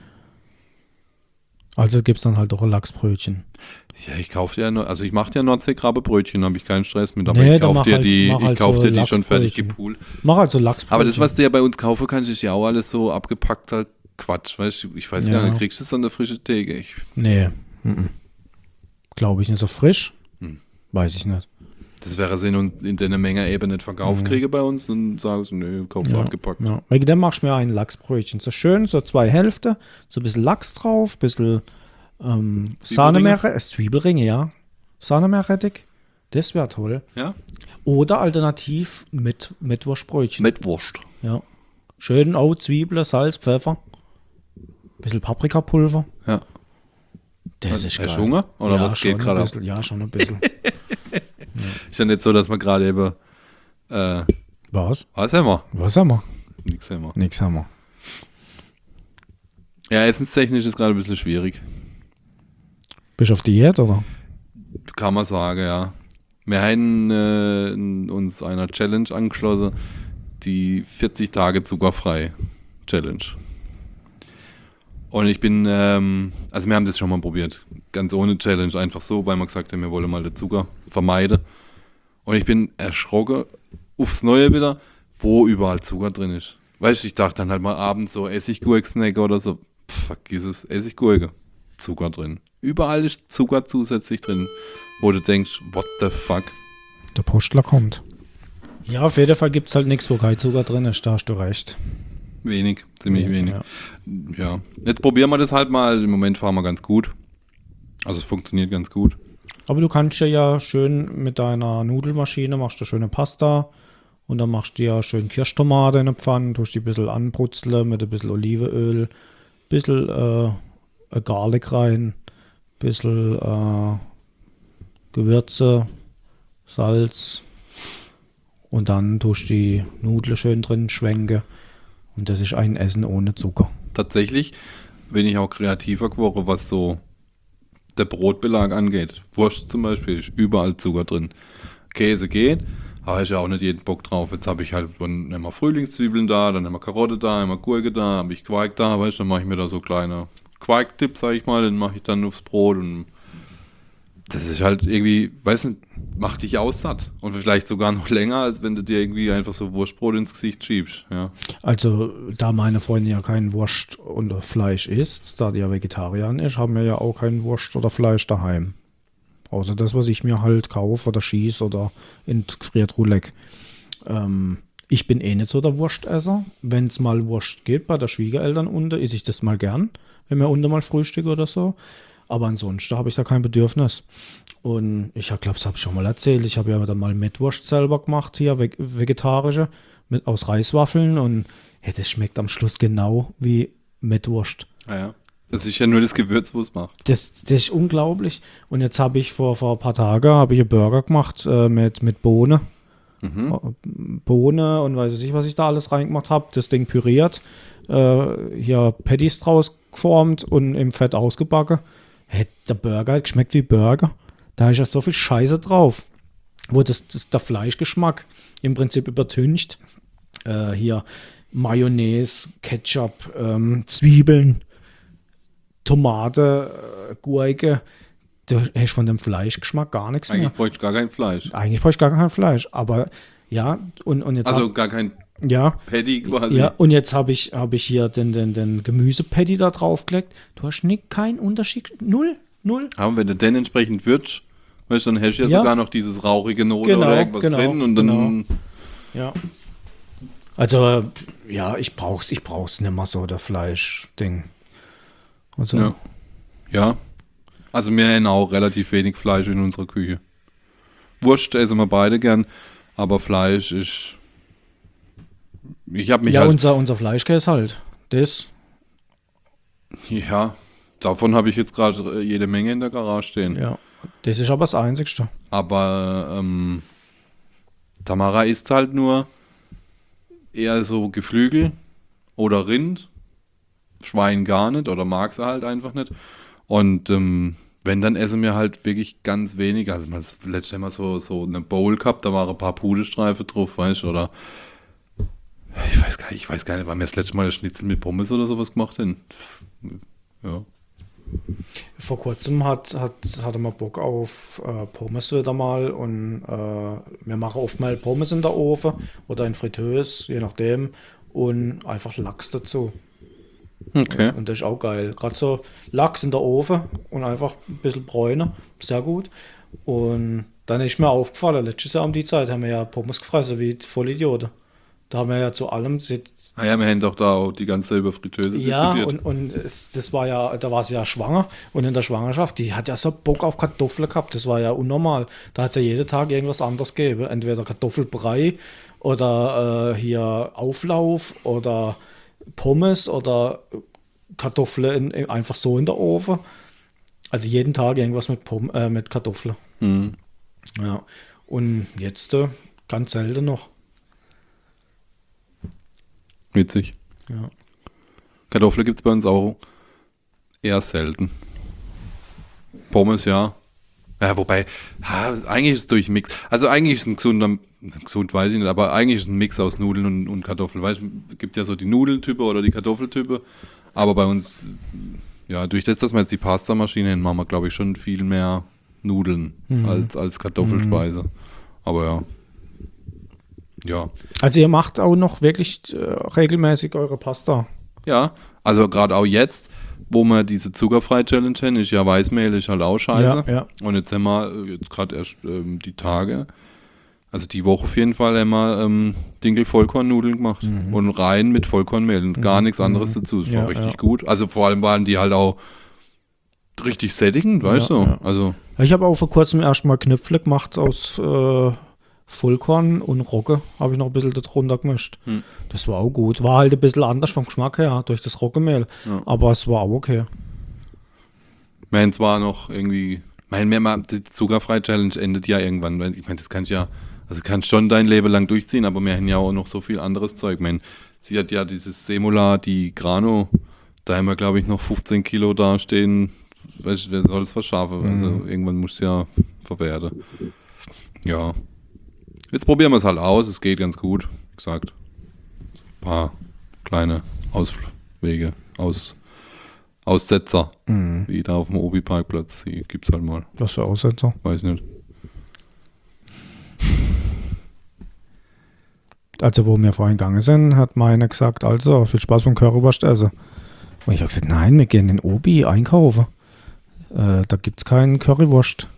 Also gibt es dann halt auch ein Lachsbrötchen. Ja, ich kaufe ja, also ich mache ja Nordseekrabbebrötchen, habe ich keinen Stress mit, aber Nee, ich dann kaufe mach dir halt- die, mach ich halt kauf so dir die schon fertig Lachsbrötchen. gepoolt. Mach also Lachsbrötchen. Aber das, was du ja bei uns kaufen kannst, ist ja auch alles so abgepackter Quatsch, weißt du? Ich weiß Ja. gar nicht, kriegst du es an der frischen Theke? Ich, Nee. Mhm. Glaube ich nicht. So frisch? Hm. Weiß ich nicht. das wäre Sinn und in der Menge eben nicht verkauft kriege bei uns, dann sagen sie, nö, kaufst du Ja, abgepackt. ja. Wegen dem machst du mir ein Lachsbrötchen. So schön, so zwei Hälfte, so ein bisschen Lachs drauf, ein bisschen ähm, Sahnemeere, äh, Zwiebelringe, ja. Sahnemeerrettich, das wäre toll. Ja? Oder alternativ mit, mit Wurstbrötchen. Mit Wurst. Ja. Schön auch Zwiebeln, Salz, Pfeffer, bisschen Paprikapulver. Ja. Das ist Hast geil. du Hunger? Oder ja, was geht schon ein gerade ab? bisschen, Ja, schon ein bisschen. Ist ja nicht so, dass wir gerade eben, äh, Was? was haben wir? Was haben wir? Nix haben wir. Nix haben wir. Ja, essenstechnisch ist gerade ein bisschen schwierig. Bist du auf Diät, oder? Kann man sagen, ja. Wir haben äh, uns einer Challenge angeschlossen, die vierzig Tage zuckerfrei Challenge. Und ich bin, ähm, also wir haben das schon mal probiert, ganz ohne Challenge, einfach so, weil wir gesagt haben, wir wollen mal den Zucker vermeiden. Und ich bin erschrocken aufs Neue wieder, wo überall Zucker drin ist. Weißt du, ich dachte dann halt mal abends so Essiggurken-Snack oder so, pff, vergiss es, Essiggurke, Zucker drin. Überall ist Zucker zusätzlich drin, wo du denkst, what the fuck? Der Postler kommt. Ja, auf jeden Fall gibt es halt nichts, wo kein Zucker drin ist, da hast du recht. Wenig, ziemlich Ja, wenig. ja. Ja. Jetzt probieren wir das halt mal. Im Moment fahren wir ganz gut. Also es funktioniert ganz gut. Aber du kannst ja schön mit deiner Nudelmaschine, machst du schöne Pasta und dann machst du ja schön Kirschtomate in der Pfanne, tust die ein bisschen anbrutzeln mit ein bisschen Olivenöl, ein bisschen äh, Garlic rein, ein bisschen äh, Gewürze, Salz und dann tust du die Nudeln schön drin schwenken und das ist ein Essen ohne Zucker. Tatsächlich bin ich auch kreativer geworden, was so der Brotbelag angeht. Wurst zum Beispiel ist überall Zucker drin. Käse geht, aber ich ja auch nicht jeden Bock drauf. Jetzt habe ich halt dann immer Frühlingszwiebeln da, dann immer Karotte da, immer Gurke da, habe ich Quark da, weißt du, dann mache ich mir da so kleine Quark-Tipps, sage ich mal, den mache ich dann aufs Brot und das ist halt irgendwie, weiß nicht, macht dich aus satt. Und vielleicht sogar noch länger, als wenn du dir irgendwie einfach so Wurstbrot ins Gesicht schiebst. Ja. Also, da meine Freundin ja kein Wurst oder Fleisch isst, da die ja Vegetarierin ist, haben wir ja auch kein Wurst oder Fleisch daheim. Außer das, was ich mir halt kaufe oder schieße oder in Gefriertruhe leck. Ähm, ich bin eh nicht so der Wurstesser. Wenn es mal Wurst gibt bei der Schwiegereltern unten, esse ich das mal gern, wenn wir unten mal frühstücken oder so. Aber ansonsten habe ich da kein Bedürfnis. Und ich glaube, das habe ich schon mal erzählt. Ich habe ja dann mal Mettwurst selber gemacht, hier veg- vegetarische, mit, aus Reiswaffeln. Und hey, das schmeckt am Schluss genau wie Mettwurst. Ah ja. Das ist ja nur das Gewürz, wo es macht. Das, das ist unglaublich. Und jetzt habe ich vor, vor ein paar Tagen habe ich einen Burger gemacht äh, mit, mit Bohne. Mhm. Bohne und weiß ich nicht, was ich da alles reingemacht habe. Das Ding püriert. Äh, hier Patties draus geformt und im Fett ausgebacken. Hey, der Burger hat geschmeckt wie Burger. Da ist ja so viel Scheiße drauf, wo das, das der Fleischgeschmack im Prinzip übertüncht. Äh, hier Mayonnaise, Ketchup, ähm, Zwiebeln, Tomate, äh, Gurke. Du hast von dem Fleischgeschmack gar nichts Eigentlich mehr. bräuchte ich gar kein Fleisch. Eigentlich brauche ich gar kein Fleisch. Aber ja, und, und jetzt Also hab, gar kein ja, Patty quasi. ja, und jetzt habe ich, hab ich hier den, den, den Gemüsepatty da draufgelegt. Du hast nicht keinen Unterschied. Null, null. Aber wenn du den entsprechend würzt Weißt du, dann hast du ja, Ja. sogar noch dieses rauchige Note Genau, oder irgendwas genau, drin und dann. genau. Ja. Also, ja, ich brauch's, ich brauch's nicht mehr so, der Fleischding. Also, Ja. Ja. Also wir haben auch relativ wenig Fleisch in unserer Küche. Wurst essen wir beide gern, aber Fleisch ist. Ich habe mich ja, halt. unser, unser Fleischkäse halt. Das, Ja, davon habe ich jetzt gerade jede Menge in der Garage stehen. ja. Das ist aber das Einzigste. Aber ähm, Tamara isst halt nur eher so Geflügel oder Rind. Schwein gar nicht oder mag sie halt einfach nicht. Und ähm, wenn, dann essen wir halt wirklich ganz wenig. Also das letzte Mal so, so eine Bowl gehabt, da waren ein paar Pudelstreife drauf, weißt du, oder ich weiß gar nicht, ich weiß gar nicht, wann wir das letzte Mal ein Schnitzel mit Pommes oder sowas gemacht haben. Ja. Vor kurzem hat, hat, hatte man Bock auf äh, Pommes wieder mal und äh, wir machen oft mal Pommes in der Ofen oder in Fritteuse, je nachdem, und einfach Lachs dazu. Okay. Und das ist auch geil. Gerade so Lachs in der Ofen und einfach ein bisschen Bräune, sehr gut. Und dann ist mir aufgefallen, letztes Jahr um die Zeit haben wir ja Pommes gefressen wie Vollidioten. Da haben wir ja zu allem Ah ja, wir haben doch da auch die ganze Zeit über Fritteuse ja, diskutiert. und, und es, das war ja, da war sie ja schwanger und in der Schwangerschaft, die hat ja so Bock auf Kartoffeln gehabt, das war ja unnormal. Da hat es ja jeden Tag irgendwas anderes gegeben, entweder Kartoffelbrei oder äh, hier Auflauf oder Pommes oder Kartoffeln in, in, einfach so in der Ofen. Also jeden Tag irgendwas mit, Pom äh, mit Kartoffeln. Hm. Ja, und jetzt äh, ganz selten noch. Witzig. Ja. Kartoffeln gibt es bei uns auch eher selten. Pommes, ja. Ja, wobei, ha, eigentlich ist es durch Mix. Also eigentlich ist es ein gesunder, gesund weiß ich nicht, aber eigentlich ist es ein Mix aus Nudeln und, und Kartoffeln. Weißt du, es gibt ja so die Nudeltype oder die Kartoffeltype. Aber bei uns, ja, durch das, dass wir jetzt die Pastamaschine haben, machen wir, glaube ich, schon viel mehr Nudeln Mhm. als, als Kartoffelspeise. Aber ja. Ja. Also ihr macht auch noch wirklich äh, regelmäßig eure Pasta. Ja, also gerade auch jetzt, wo wir diese Zuckerfrei-Challenge haben, ist ja Weißmehl ist halt auch scheiße. Ja, ja. Und jetzt haben wir äh, jetzt gerade erst ähm, die Tage, also die Woche auf jeden Fall, haben wir ähm, Dinkel-Vollkornnudeln gemacht. Mhm. Und rein mit Vollkornmehl und gar nichts anderes dazu. Das Ja, war richtig ja. gut. Also vor allem waren die halt auch richtig sättigend, weißt Ja, du? ja. Also, Ich habe auch vor kurzem erstmal Knöpfle gemacht aus äh, Vollkorn und Rogge. Habe ich noch ein bisschen darunter gemischt. Hm. Das war auch gut. War halt ein bisschen anders vom Geschmack her, durch das Roggemehl. Ja. Aber es war auch okay. wir haben zwar noch irgendwie, mein, wir mal, die Zuckerfrei-Challenge endet ja irgendwann. weil Ich meine, das kannst ja, also kannst schon dein Leben lang durchziehen, aber wir haben ja auch noch so viel anderes Zeug. Ich meine, sie hat ja dieses Semula, die Grano, da haben wir, glaube ich, noch fünfzehn Kilo da stehen. Weißt du, wer soll es verschaffen? Mhm. Also irgendwann muss ja verwerten. Ja. Jetzt probieren wir es halt aus, es geht ganz gut, wie gesagt. Ein paar kleine Auswege, Aus, Aussetzer, Mhm. wie da auf dem Obi-Parkplatz, die gibt es halt mal, Das für Aussetzer. weiß nicht. Also wo wir vorhin gegangen sind, hat meine gesagt, also viel Spaß beim Currywurst essen. Und ich habe gesagt, nein, wir gehen in Obi einkaufen. Äh, da gibt es keinen Currywurst.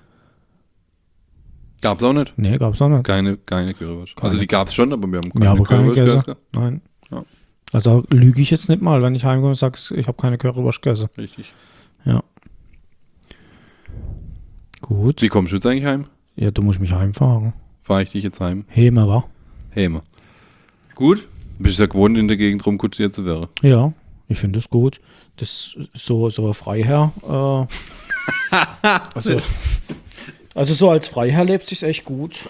Gab's auch nicht. Nee, gab es auch nicht. Keine, keine Currywurst. Keine. Also die gab es schon, aber wir haben keine Wir haben keine Currywurst gegessen. gegessen. Nein. Ja. Also lüge ich jetzt nicht mal, wenn ich heimkomme und sage, ich habe keine Currywurst gegessen. Richtig. Ja. Gut. Wie kommst du jetzt eigentlich heim? Ja, du musst mich heimfahren. Fahre ich dich jetzt heim? Heme, wa? Häme. Gut. Bist du ja gewohnt, in der Gegend rumkutschiert zu werden. Ja, ich finde es gut. Das so, so ein Freiherr. Äh, also, also so als Freiherr lebt sich echt gut.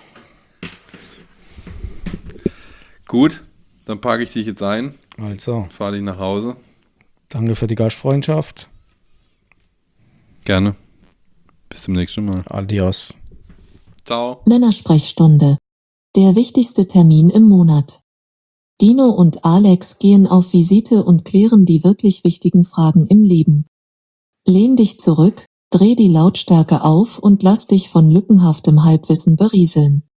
Gut, dann packe ich dich jetzt ein, Also, fahre dich nach Hause. danke für die Gastfreundschaft. Gerne. Bis zum nächsten Mal. Adios. Ciao. Männersprechstunde. Der wichtigste Termin im Monat. Dino und Alex gehen auf Visite und klären die wirklich wichtigen Fragen im Leben. Lehn dich zurück, dreh die Lautstärke auf und lass dich von lückenhaftem Halbwissen berieseln.